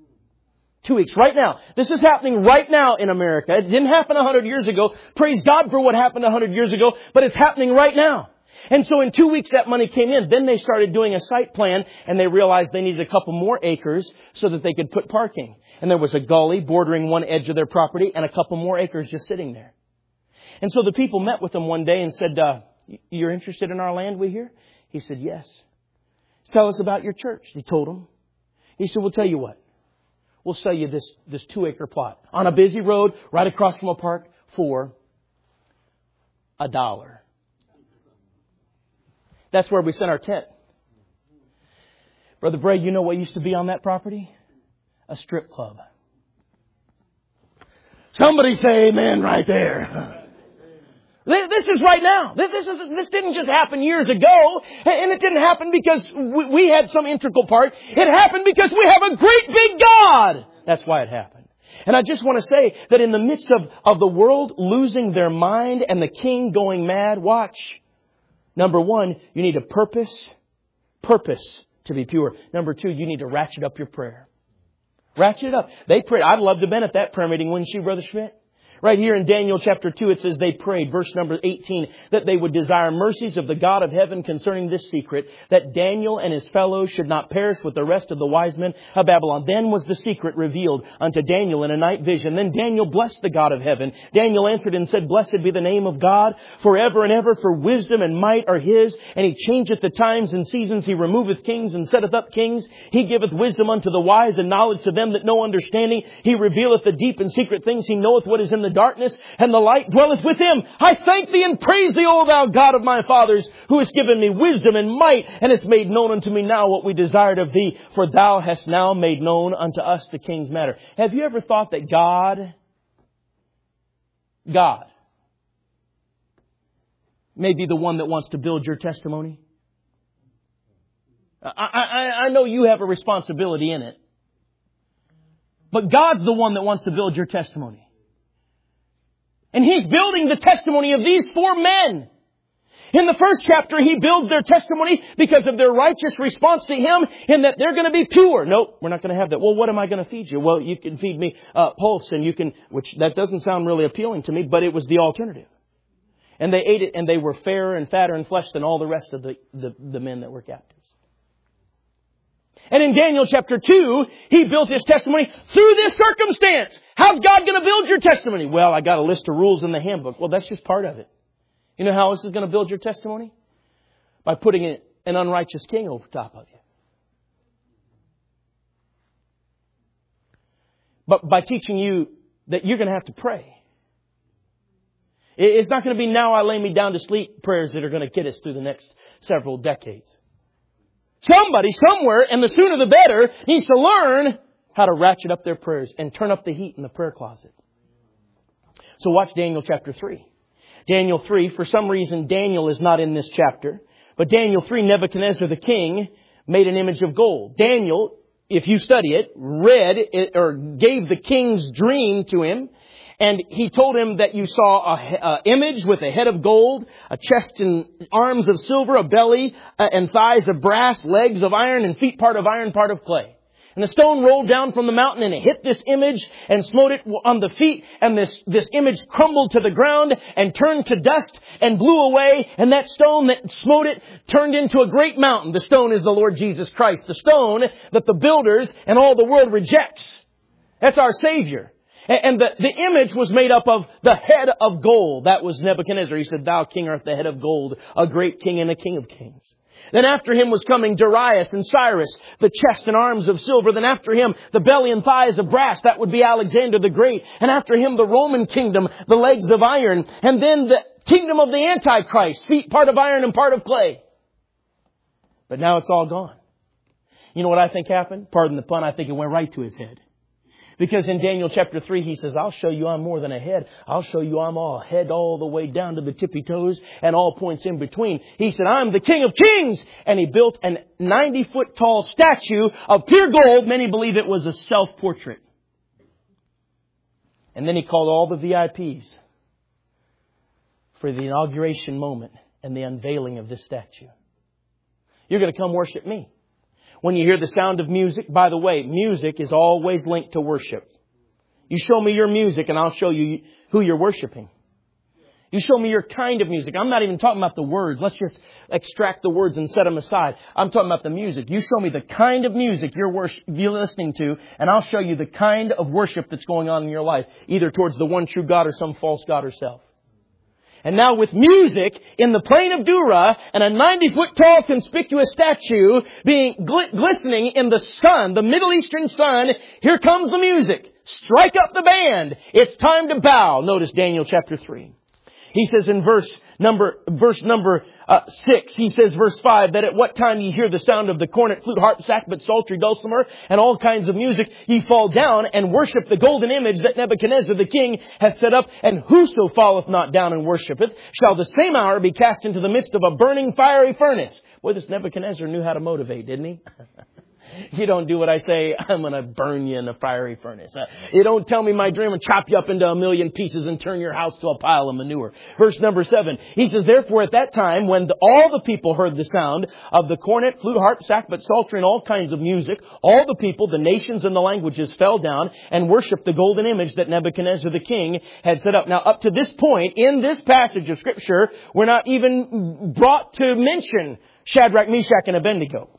Two weeks, right now. This is happening right now in America. It didn't happen a hundred years ago. Praise God for what happened a hundred years ago, but it's happening right now. And so in two weeks that money came in. Then they started doing a site plan, and they realized they needed a couple more acres so that they could put parking. And there was a gully bordering one edge of their property and a couple more acres just sitting there. And so the people met with him one day and said, uh, you're interested in our land, we hear? He said, yes. Tell us about your church. He told them. He said, we'll tell you what. We'll sell you this, this two acre plot on a busy road right across from a park for a dollar. That's where we sent our tent. Brother Bray, you know what used to be on that property? A strip club. Somebody say amen right there. This is right now. This is, this didn't just happen years ago. And it didn't happen because we had some integral part. It happened because we have a great big God. That's why it happened. And I just want to say that in the midst of, of the world losing their mind and the king going mad, watch. Number one, you need a purpose. Purpose to be pure. Number two, you need to ratchet up your prayer. Ratchet it up. They prayed. I'd love to have been at that prayer meeting, wouldn't you, Brother Schmidt? Right here in Daniel chapter two, it says they prayed, verse number eighteen, that they would desire mercies of the God of heaven concerning this secret, that Daniel and his fellows should not perish with the rest of the wise men of Babylon. Then was the secret revealed unto Daniel in a night vision. Then Daniel blessed the God of heaven. Daniel answered and said, blessed be the name of God forever and ever, for wisdom and might are His. And He changeth the times and seasons. He removeth kings and setteth up kings. He giveth wisdom unto the wise and knowledge to them that know understanding. He revealeth the deep and secret things. He knoweth what is in the darkness, and the light dwelleth with Him. I thank Thee and praise Thee, O Thou God of my fathers, who hast given me wisdom and might, and hast made known unto me now what we desired of Thee, for Thou hast now made known unto us the king's matter. Have you ever thought that God, God, may be the one that wants to build your testimony? I, I, I know you have a responsibility in it, but God's the one that wants to build your testimony. And He's building the testimony of these four men. In the first chapter, he builds their testimony because of their righteous response to him in that they're going to be pure. Nope, we're not going to have that. Well, what am I going to feed you? Well, you can feed me uh, pulse and you can, which that doesn't sound really appealing to me, but it was the alternative. And they ate it and they were fairer and fatter in flesh than all the rest of the, the, the men that were captives. And in Daniel chapter two, he built his testimony through this circumstance. How's God going to build your testimony? Well, I got a list of rules in the handbook. Well, that's just part of it. You know how this is going to build your testimony? By putting an unrighteous king over top of you. But by teaching you that you're going to have to pray. It's not going to be now I lay me down to sleep prayers that are going to get us through the next several decades. Somebody somewhere, and the sooner the better, needs to learn how to ratchet up their prayers and turn up the heat in the prayer closet. So watch Daniel chapter three. Daniel three, for some reason Daniel is not in this chapter. But Daniel three, Nebuchadnezzar the king made an image of gold. Daniel, if you study it, read it or gave the king's dream to him. And he told him that you saw an image with a head of gold, a chest and arms of silver, a belly uh, and thighs of brass, legs of iron, and feet part of iron, part of clay. And the stone rolled down from the mountain and it hit this image and smote it on the feet. And this, this image crumbled to the ground and turned to dust and blew away. And that stone that smote it turned into a great mountain. The stone is the Lord Jesus Christ. The stone that the builders and all the world rejects. That's our Savior. And the, the image was made up of the head of gold. That was Nebuchadnezzar. He said, "Thou king art the head of gold, a great king and a king of kings." Then after him was coming Darius and Cyrus, the chest and arms of silver. Then after him, the belly and thighs of brass. That would be Alexander the Great. And after him, the Roman kingdom, the legs of iron. And then the kingdom of the Antichrist, feet part of iron and part of clay. But now it's all gone. You know what I think happened? Pardon the pun, I think it went right to his head. Because in Daniel chapter three, he says, "I'll show you I'm more than a head. I'll show you I'm all head all the way down to the tippy toes and all points in between." He said, "I'm the King of Kings." And he built a ninety foot tall statue of pure gold. Many believe it was a self-portrait. And then he called all the V I Ps for the inauguration moment and the unveiling of this statue. "You're going to come worship me." When you hear the sound of music, by the way, music is always linked to worship. You show me your music and I'll show you who you're worshiping. You show me your kind of music. I'm not even talking about the words. Let's just extract the words and set them aside. I'm talking about the music. You show me the kind of music you're, worship, you're listening to, and I'll show you the kind of worship that's going on in your life, either towards the one true God or some false god or self. And now with music in the plain of Dura and a ninety foot tall conspicuous statue being gl- glistening in the sun, the Middle Eastern sun, here comes the music. Strike up the band. It's time to bow. Notice Daniel chapter three. He says in verse number, verse number uh, six, he says verse five, that at what time ye hear the sound of the cornet, flute, harp, sackbut, psaltery, dulcimer, and all kinds of music, ye fall down and worship the golden image that Nebuchadnezzar the king hath set up. And whoso falleth not down and worshipeth shall the same hour be cast into the midst of a burning fiery furnace. Boy, this Nebuchadnezzar knew how to motivate, didn't he? You don't do what I say, I'm going to burn you in a fiery furnace. Uh, you don't tell me my dream and chop you up into a million pieces and turn your house to a pile of manure. Verse number seven, he says, "Therefore at that time, when the, all the people heard the sound of the cornet, flute, harp, sackbut, psaltery, and all kinds of music, all the people, the nations and the languages fell down and worshipped the golden image that Nebuchadnezzar the king had set up." Now up to this point, in this passage of Scripture, we're not even brought to mention Shadrach, Meshach, and Abednego.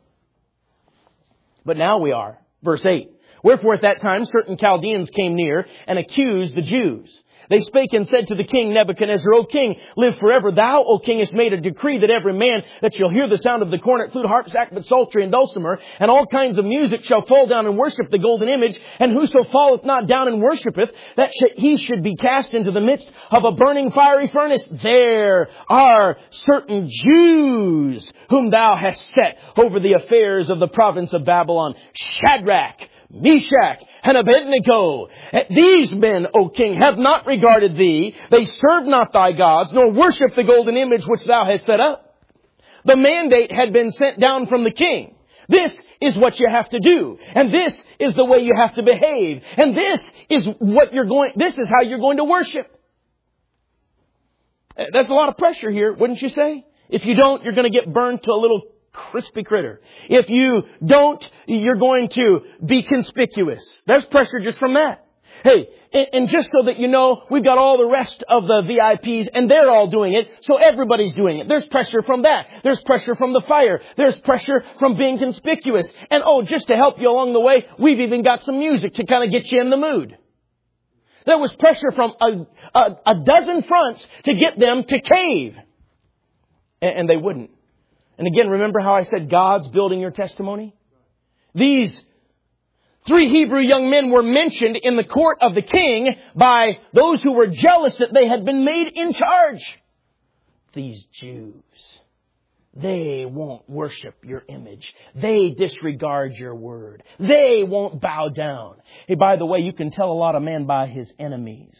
But now we are. Verse eight. "Wherefore at that time certain Chaldeans came near and accused the Jews. They spake and said to the king Nebuchadnezzar, O king, live forever. Thou, O king, hast made a decree that every man that shall hear the sound of the cornet, flute, harp, sackbut, psaltery, and dulcimer, and all kinds of music shall fall down and worship the golden image. And whoso falleth not down and worshipeth, that he should be cast into the midst of a burning fiery furnace. There are certain Jews whom thou hast set over the affairs of the province of Babylon, Shadrach, Meshach, and Abednego. These men, O king, have not regarded thee. They serve not thy gods, nor worship the golden image which thou hast set up." The mandate had been sent down from the king. This is what you have to do. And this is the way you have to behave. And this is what you're going, this is how you're going to worship. There's a lot of pressure here, wouldn't you say? If you don't, you're going to get burned to a little crispy critter. If you don't, you're going to be conspicuous. There's pressure just from that. Hey, and just so that you know, we've got all the rest of the V I Ps and they're all doing it, so everybody's doing it. There's pressure from that. There's pressure from the fire. There's pressure from being conspicuous. And oh, just to help you along the way, we've even got some music to kind of get you in the mood. There was pressure from a, a, a dozen fronts to get them to cave. And, and they wouldn't. And again, remember how I said God's building your testimony? These three Hebrew young men were mentioned in the court of the king by those who were jealous that they had been made in charge. These Jews, they won't worship your image. They disregard your word. They won't bow down. Hey, by the way, you can tell a lot of man by his enemies,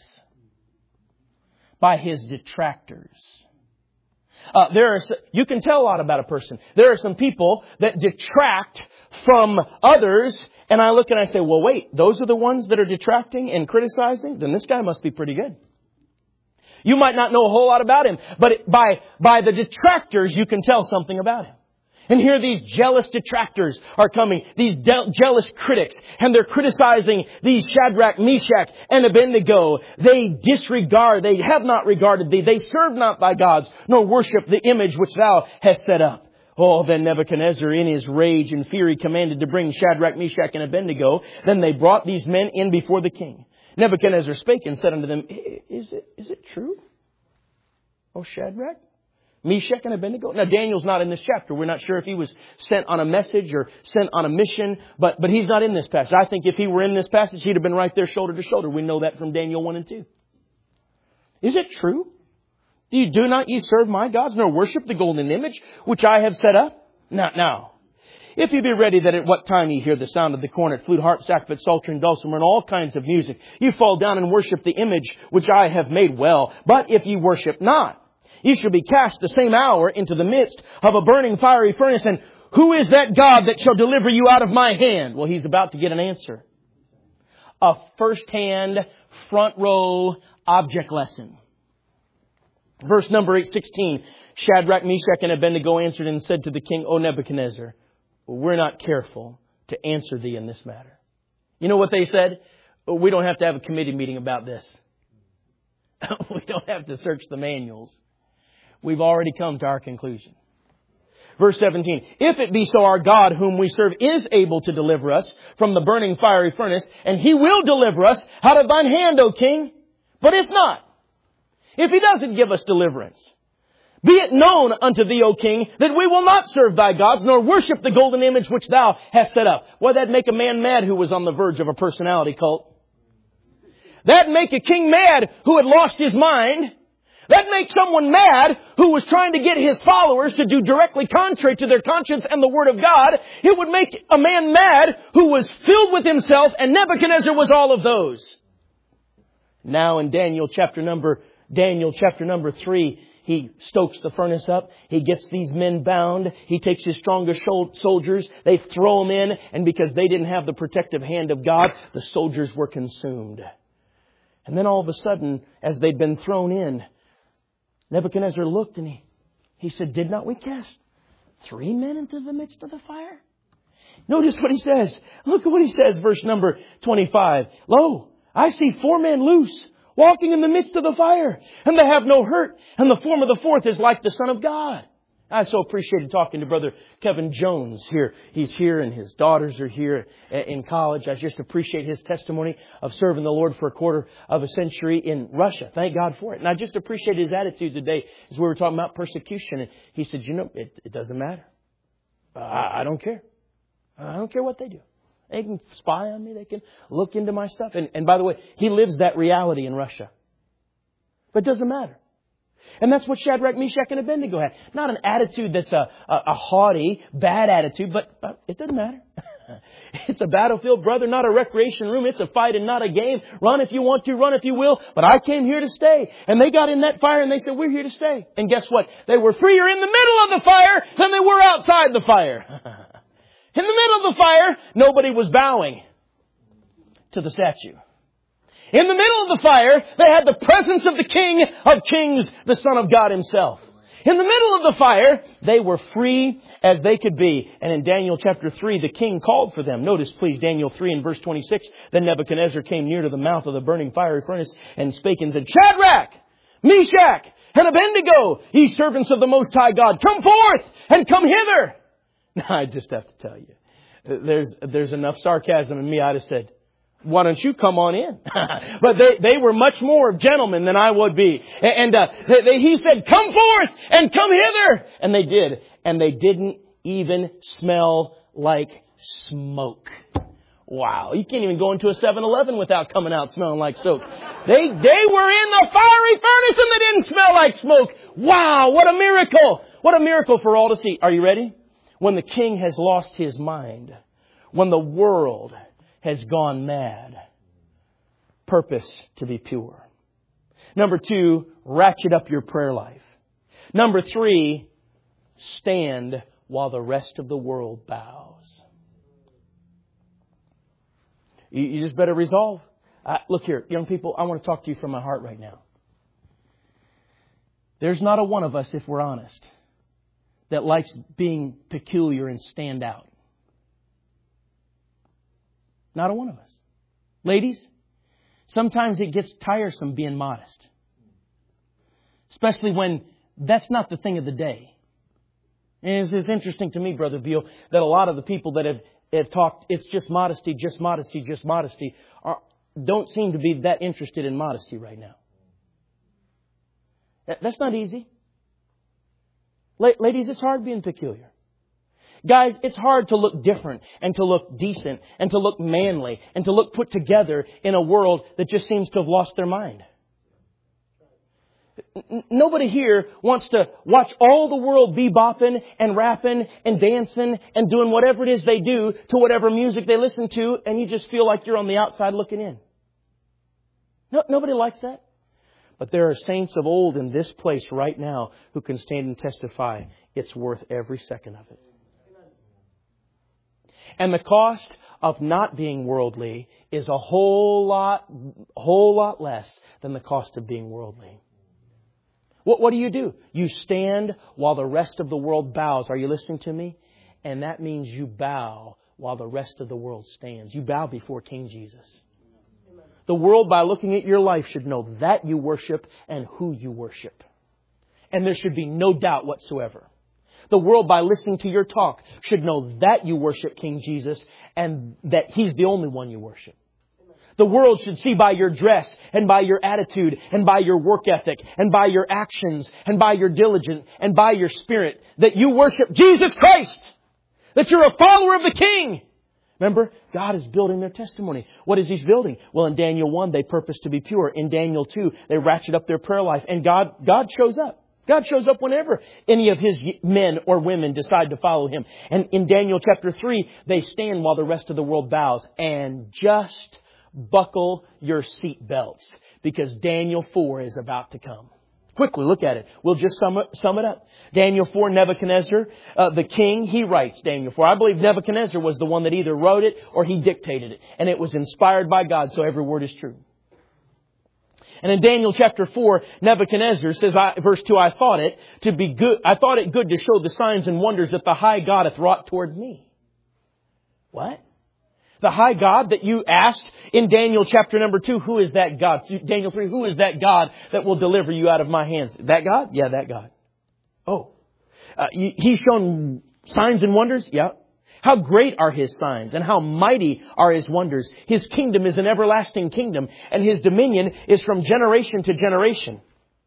by his detractors. Uh, there are, you can tell a lot about a person. There are some people that detract from others. And I look and I say, well, wait, those are the ones that are detracting and criticizing? Then this guy must be pretty good. You might not know a whole lot about him, but it, by, by the detractors, you can tell something about him. And here these jealous detractors are coming, these de- jealous critics, and they're criticizing these Shadrach, Meshach, and Abednego. They disregard, they have not regarded thee. They serve not thy gods, nor worship the image which thou hast set up. Oh, then Nebuchadnezzar, in his rage and fury, commanded to bring Shadrach, Meshach, and Abednego. Then they brought these men in before the king. Nebuchadnezzar spake and said unto them, Is it, is it true, O Shadrach, Meshach, and Abednego? Now, Daniel's not in this chapter. We're not sure if he was sent on a message or sent on a mission, but, but he's not in this passage. I think if he were in this passage, he'd have been right there shoulder to shoulder. We know that from Daniel one and two. Is it true? Do you do not ye serve my gods, nor worship the golden image which I have set up? Now, now, if you be ready that at what time ye hear the sound of the cornet, flute, harp, sackbut, psaltery, and dulcimer, and all kinds of music, you fall down and worship the image which I have made well. But if ye worship not, ye shall be cast the same hour into the midst of a burning fiery furnace. And who is that God that shall deliver you out of my hand? Well, he's about to get an answer. A first-hand, front row object lesson. Verse number eight sixteen. Shadrach, Meshach, and Abednego answered and said to the king, O Nebuchadnezzar, we're not careful to answer thee in this matter. You know what they said? We don't have to have a committee meeting about this. We don't have to search the manuals. We've already come to our conclusion. Verse seventeen. If it be so, our God whom we serve is able to deliver us from the burning fiery furnace, and he will deliver us out of thine hand, O king. But if not, if he doesn't give us deliverance, be it known unto thee, O king, that we will not serve thy gods, nor worship the golden image which thou hast set up. Well, that'd make a man mad who was on the verge of a personality cult. That'd make a king mad who had lost his mind. That'd make someone mad who was trying to get his followers to do directly contrary to their conscience and the Word of God. It would make a man mad who was filled with himself, and Nebuchadnezzar was all of those. Now in Daniel chapter number, Daniel chapter number three, he stokes the furnace up. He gets these men bound. He takes his strongest soldiers. They throw them in. And because they didn't have the protective hand of God, the soldiers were consumed. And then all of a sudden, as they'd been thrown in, Nebuchadnezzar looked and he, he said, did not we cast three men into the midst of the fire? Notice what he says. Look at what he says, verse number twenty-five. Lo, I see four men loose, walking in the midst of the fire, and they have no hurt, and the form of the fourth is like the Son of God. I so appreciated talking to Brother Kevin Jones here. He's here and his daughters are here in college. I just appreciate his testimony of serving the Lord for a quarter of a century in Russia. Thank God for it. And I just appreciate his attitude today as we were talking about persecution. And he said, you know, it, it doesn't matter. I, I don't care. I don't care what they do. They can spy on me. They can look into my stuff. And, and by the way, he lives that reality in Russia. But it doesn't matter. And that's what Shadrach, Meshach, and Abednego had. Not an attitude that's a, a, a haughty, bad attitude, but uh, it doesn't matter. It's a battlefield, brother, not a recreation room. It's a fight and not a game. Run if you want to, run if you will. But I came here to stay. And they got in that fire and they said, we're here to stay. And guess what? They were freer in the middle of the fire than they were outside the fire. In the middle of the fire, nobody was bowing to the statue. In the middle of the fire, they had the presence of the King of Kings, the Son of God himself. In the middle of the fire, they were free as they could be. And in Daniel chapter three, the king called for them. Notice, please, Daniel three and verse twenty-six. Then Nebuchadnezzar came near to the mouth of the burning fiery furnace and spake and said, Shadrach, Meshach, and Abednego, ye servants of the Most High God, come forth and come hither. Now, I just have to tell you, there's, there's enough sarcasm in me. I'd have said, why don't you come on in? But they, they were much more gentlemen than I would be. And uh, they, they, he said, come forth and come hither. And they did. And they didn't even smell like smoke. Wow. You can't even go into a seven eleven without coming out smelling like soap. They, they were in the fiery furnace and they didn't smell like smoke. Wow. What a miracle. What a miracle for all to see. Are you ready? When the king has lost his mind, when the world has gone mad, purpose to be pure. Number two, ratchet up your prayer life. Number three, stand while the rest of the world bows. You, you just better resolve. Uh, look here, young people, I want to talk to you from my heart right now. There's not a one of us, if we're honest, that likes being peculiar and stand out. Not a one of us. Ladies, sometimes it gets tiresome being modest. Especially when that's not the thing of the day. And it's, it's interesting to me, Brother Beal, that a lot of the people that have, have talked, it's just modesty, just modesty, just modesty, are, don't seem to be that interested in modesty right now. That, that's not easy. La- ladies, it's hard being peculiar. Guys, it's hard to look different and to look decent and to look manly and to look put together in a world that just seems to have lost their mind. N- nobody here wants to watch all the world bebopping and rapping and dancing and doing whatever it is they do to whatever music they listen to, and you just feel like you're on the outside looking in. No, nobody likes that. But there are saints of old in this place right now who can stand and testify it's worth every second of it. And the cost of not being worldly is a whole lot, whole lot less than the cost of being worldly. What, what do you do? You stand while the rest of the world bows. Are you listening to me? And that means you bow while the rest of the world stands. You bow before King Jesus. The world, by looking at your life, should know that you worship and who you worship. And there should be no doubt whatsoever. The world, by listening to your talk, should know that you worship King Jesus and that He's the only one you worship. The world should see by your dress and by your attitude and by your work ethic and by your actions and by your diligence and by your spirit that you worship Jesus Christ. That you're a follower of the King. Remember, God is building their testimony. What is He building? Well, in Daniel one, they purpose to be pure. In Daniel two, they ratchet up their prayer life. And God, God shows up. God shows up whenever any of His men or women decide to follow Him. And in Daniel chapter three, they stand while the rest of the world bows. And just buckle your seatbelts, because Daniel four is about to come. Quickly, look at it. We'll just sum it, sum it up. Daniel four, Nebuchadnezzar, uh, the king, he writes Daniel four. I believe Nebuchadnezzar was the one that either wrote it or he dictated it. And it was inspired by God, so every word is true. And in Daniel chapter four, Nebuchadnezzar says, I, verse two, I thought it to be good. I thought it good to show the signs and wonders that the high God hath wrought toward me. What? The high God that you asked in Daniel chapter number two, who is that God? Daniel three, who is that God that will deliver you out of my hands? That God? Yeah, that God. Oh, uh, He's shown signs and wonders? Yeah. How great are His signs and how mighty are His wonders. His kingdom is an everlasting kingdom and His dominion is from generation to generation.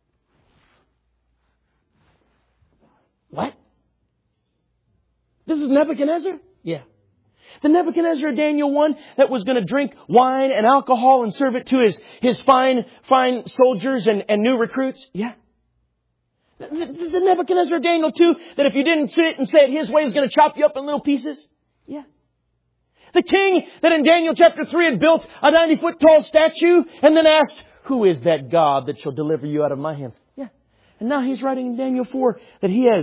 What? This is Nebuchadnezzar? Yeah. The Nebuchadnezzar of Daniel one that was going to drink wine and alcohol and serve it to his, his fine, fine soldiers and, and new recruits? Yeah. The, the, the Nebuchadnezzar of Daniel two that if you didn't sit and say it His way is going to chop you up in little pieces? Yeah. The king that in Daniel chapter three had built a ninety foot tall statue and then asked, who is that God that shall deliver you out of my hands? Yeah. And now he's writing in Daniel four that he has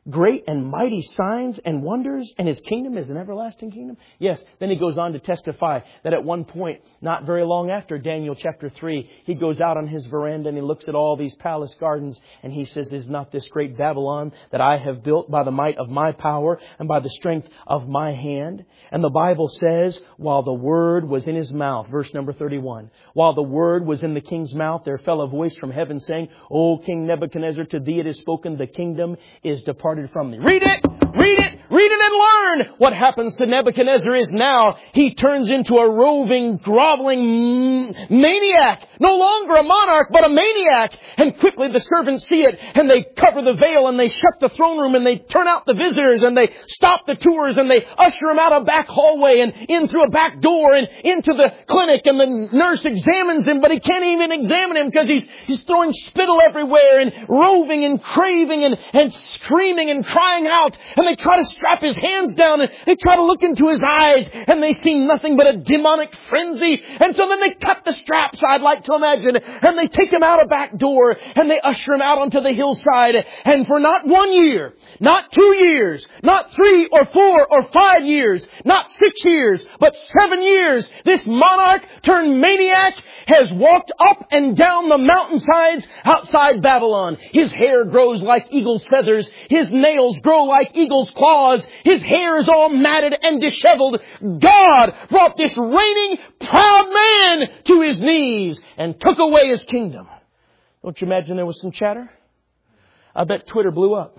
great and mighty signs and wonders, and His kingdom is an everlasting kingdom? Yes. Then he goes on to testify that at one point, not very long after Daniel chapter three, he goes out on his veranda and he looks at all these palace gardens and he says, is not this great Babylon that I have built by the might of my power and by the strength of my hand? And the Bible says, while the word was in his mouth, verse number thirty-one, while the word was in the king's mouth, there fell a voice from heaven saying, O King Nebuchadnezzar, to thee it is spoken, the kingdom is departed from thee. Read it! Read it! Read it and learn! What happens to Nebuchadnezzar is now he turns into a roving, groveling maniac. No longer a monarch, but a maniac. And quickly the servants see it and they cover the veil and they shut the throne room and they turn out the visitors and they stop the tours and they usher him out a back hallway and in through a back door and into the clinic, and the nurse examines him, but he can't even examine him because he's, he's throwing spittle everywhere and roving and craving and, and screaming and crying out. And they try to strap his hands down and they try to look into his eyes and they see nothing but a demonic frenzy. And so then they cut the straps, I'd like to imagine, and they take him out a back door and they usher him out onto the hillside. And for not one year, not two years, not three or four or five years, not six years, but seven years, this monarch turned maniac has walked up and down the mountainsides outside Babylon. His hair grows like eagle's feathers. His nails grow like eagle's claws. His hair is all matted and disheveled. God brought this reigning, proud man to his knees and took away his kingdom. Don't you imagine there was some chatter? I bet Twitter blew up.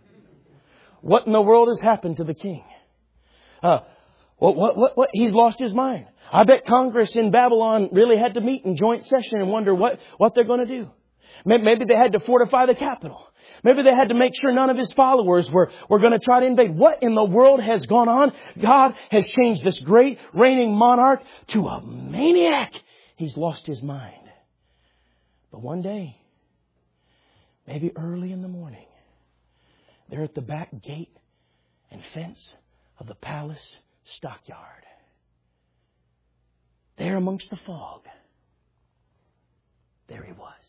What in the world has happened to the king? Uh, what, what, what, what? He's lost his mind. I bet Congress in Babylon really had to meet in joint session and wonder what, what they're going to do. Maybe they had to fortify the capital. Maybe they had to make sure none of his followers were, were going to try to invade. What in the world has gone on? God has changed this great reigning monarch to a maniac. He's lost his mind. But one day, maybe early in the morning, they're at the back gate and fence of the palace stockyard. There amongst the fog, there he was.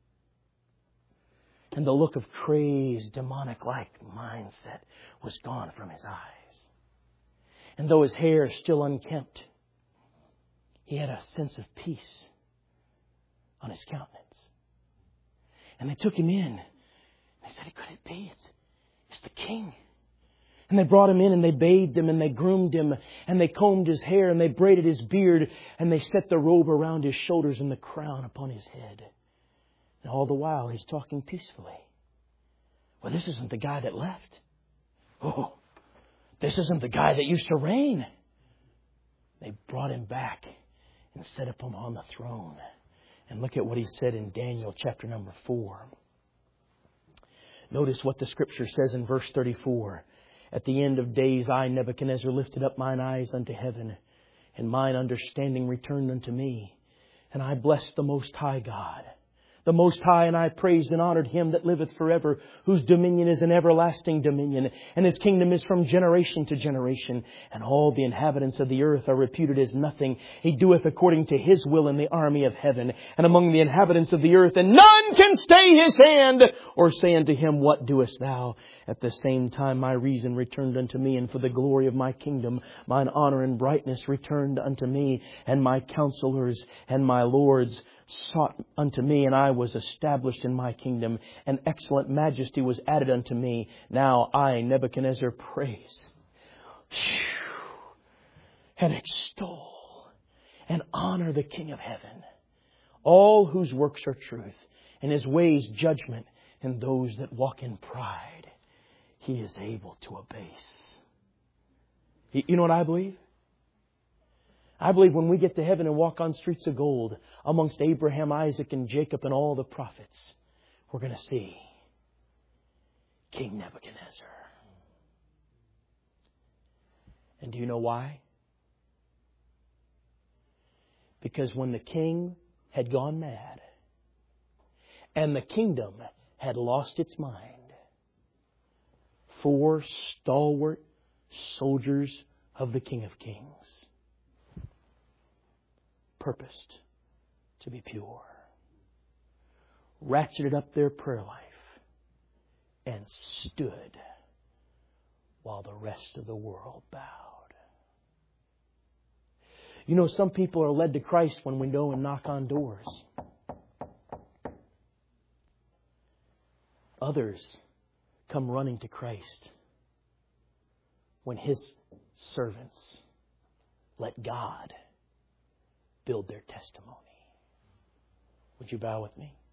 And the look of crazed, demonic-like mindset was gone from his eyes. And though his hair is still unkempt, he had a sense of peace on his countenance. And they took him in. They said, could it be? It's, it's the king. And they brought him in and they bathed him and they groomed him and they combed his hair and they braided his beard and they set the robe around his shoulders and the crown upon his head. And all the while he's talking peacefully. Well, this isn't the guy that left. Oh, this isn't the guy that used to reign. They brought him back and set him on the throne. And look at what he said in Daniel chapter number four. Notice what the scripture says in verse thirty-four. At the end of days, I, Nebuchadnezzar, lifted up mine eyes unto heaven, and mine understanding returned unto me. And I blessed the Most High God, the Most High, and I praised and honored Him that liveth forever, whose dominion is an everlasting dominion, and His kingdom is from generation to generation. And all the inhabitants of the earth are reputed as nothing. He doeth according to His will in the army of heaven, and among the inhabitants of the earth, and none can stay His hand, or say unto Him, what doest thou? At the same time my reason returned unto me, and for the glory of my kingdom mine honor and brightness returned unto me, and my counselors and my lords sought unto me, and I was established in my kingdom, and excellent majesty was added unto me. Now I, Nebuchadnezzar, praise and extol and honor the King of heaven, all whose works are truth, and His ways judgment, and those that walk in pride He is able to abase. You know what I believe? I believe when we get to heaven and walk on streets of gold amongst Abraham, Isaac, and Jacob and all the prophets, we're going to see King Nebuchadnezzar. And do you know why? Because when the king had gone mad and the kingdom had lost its mind, four stalwart soldiers of the King of Kings purposed to be pure, ratcheted up their prayer life, and stood while the rest of the world bowed. You know, some people are led to Christ when we go and knock on doors. Others come running to Christ when His servants let God build their testimony. Would you bow with me?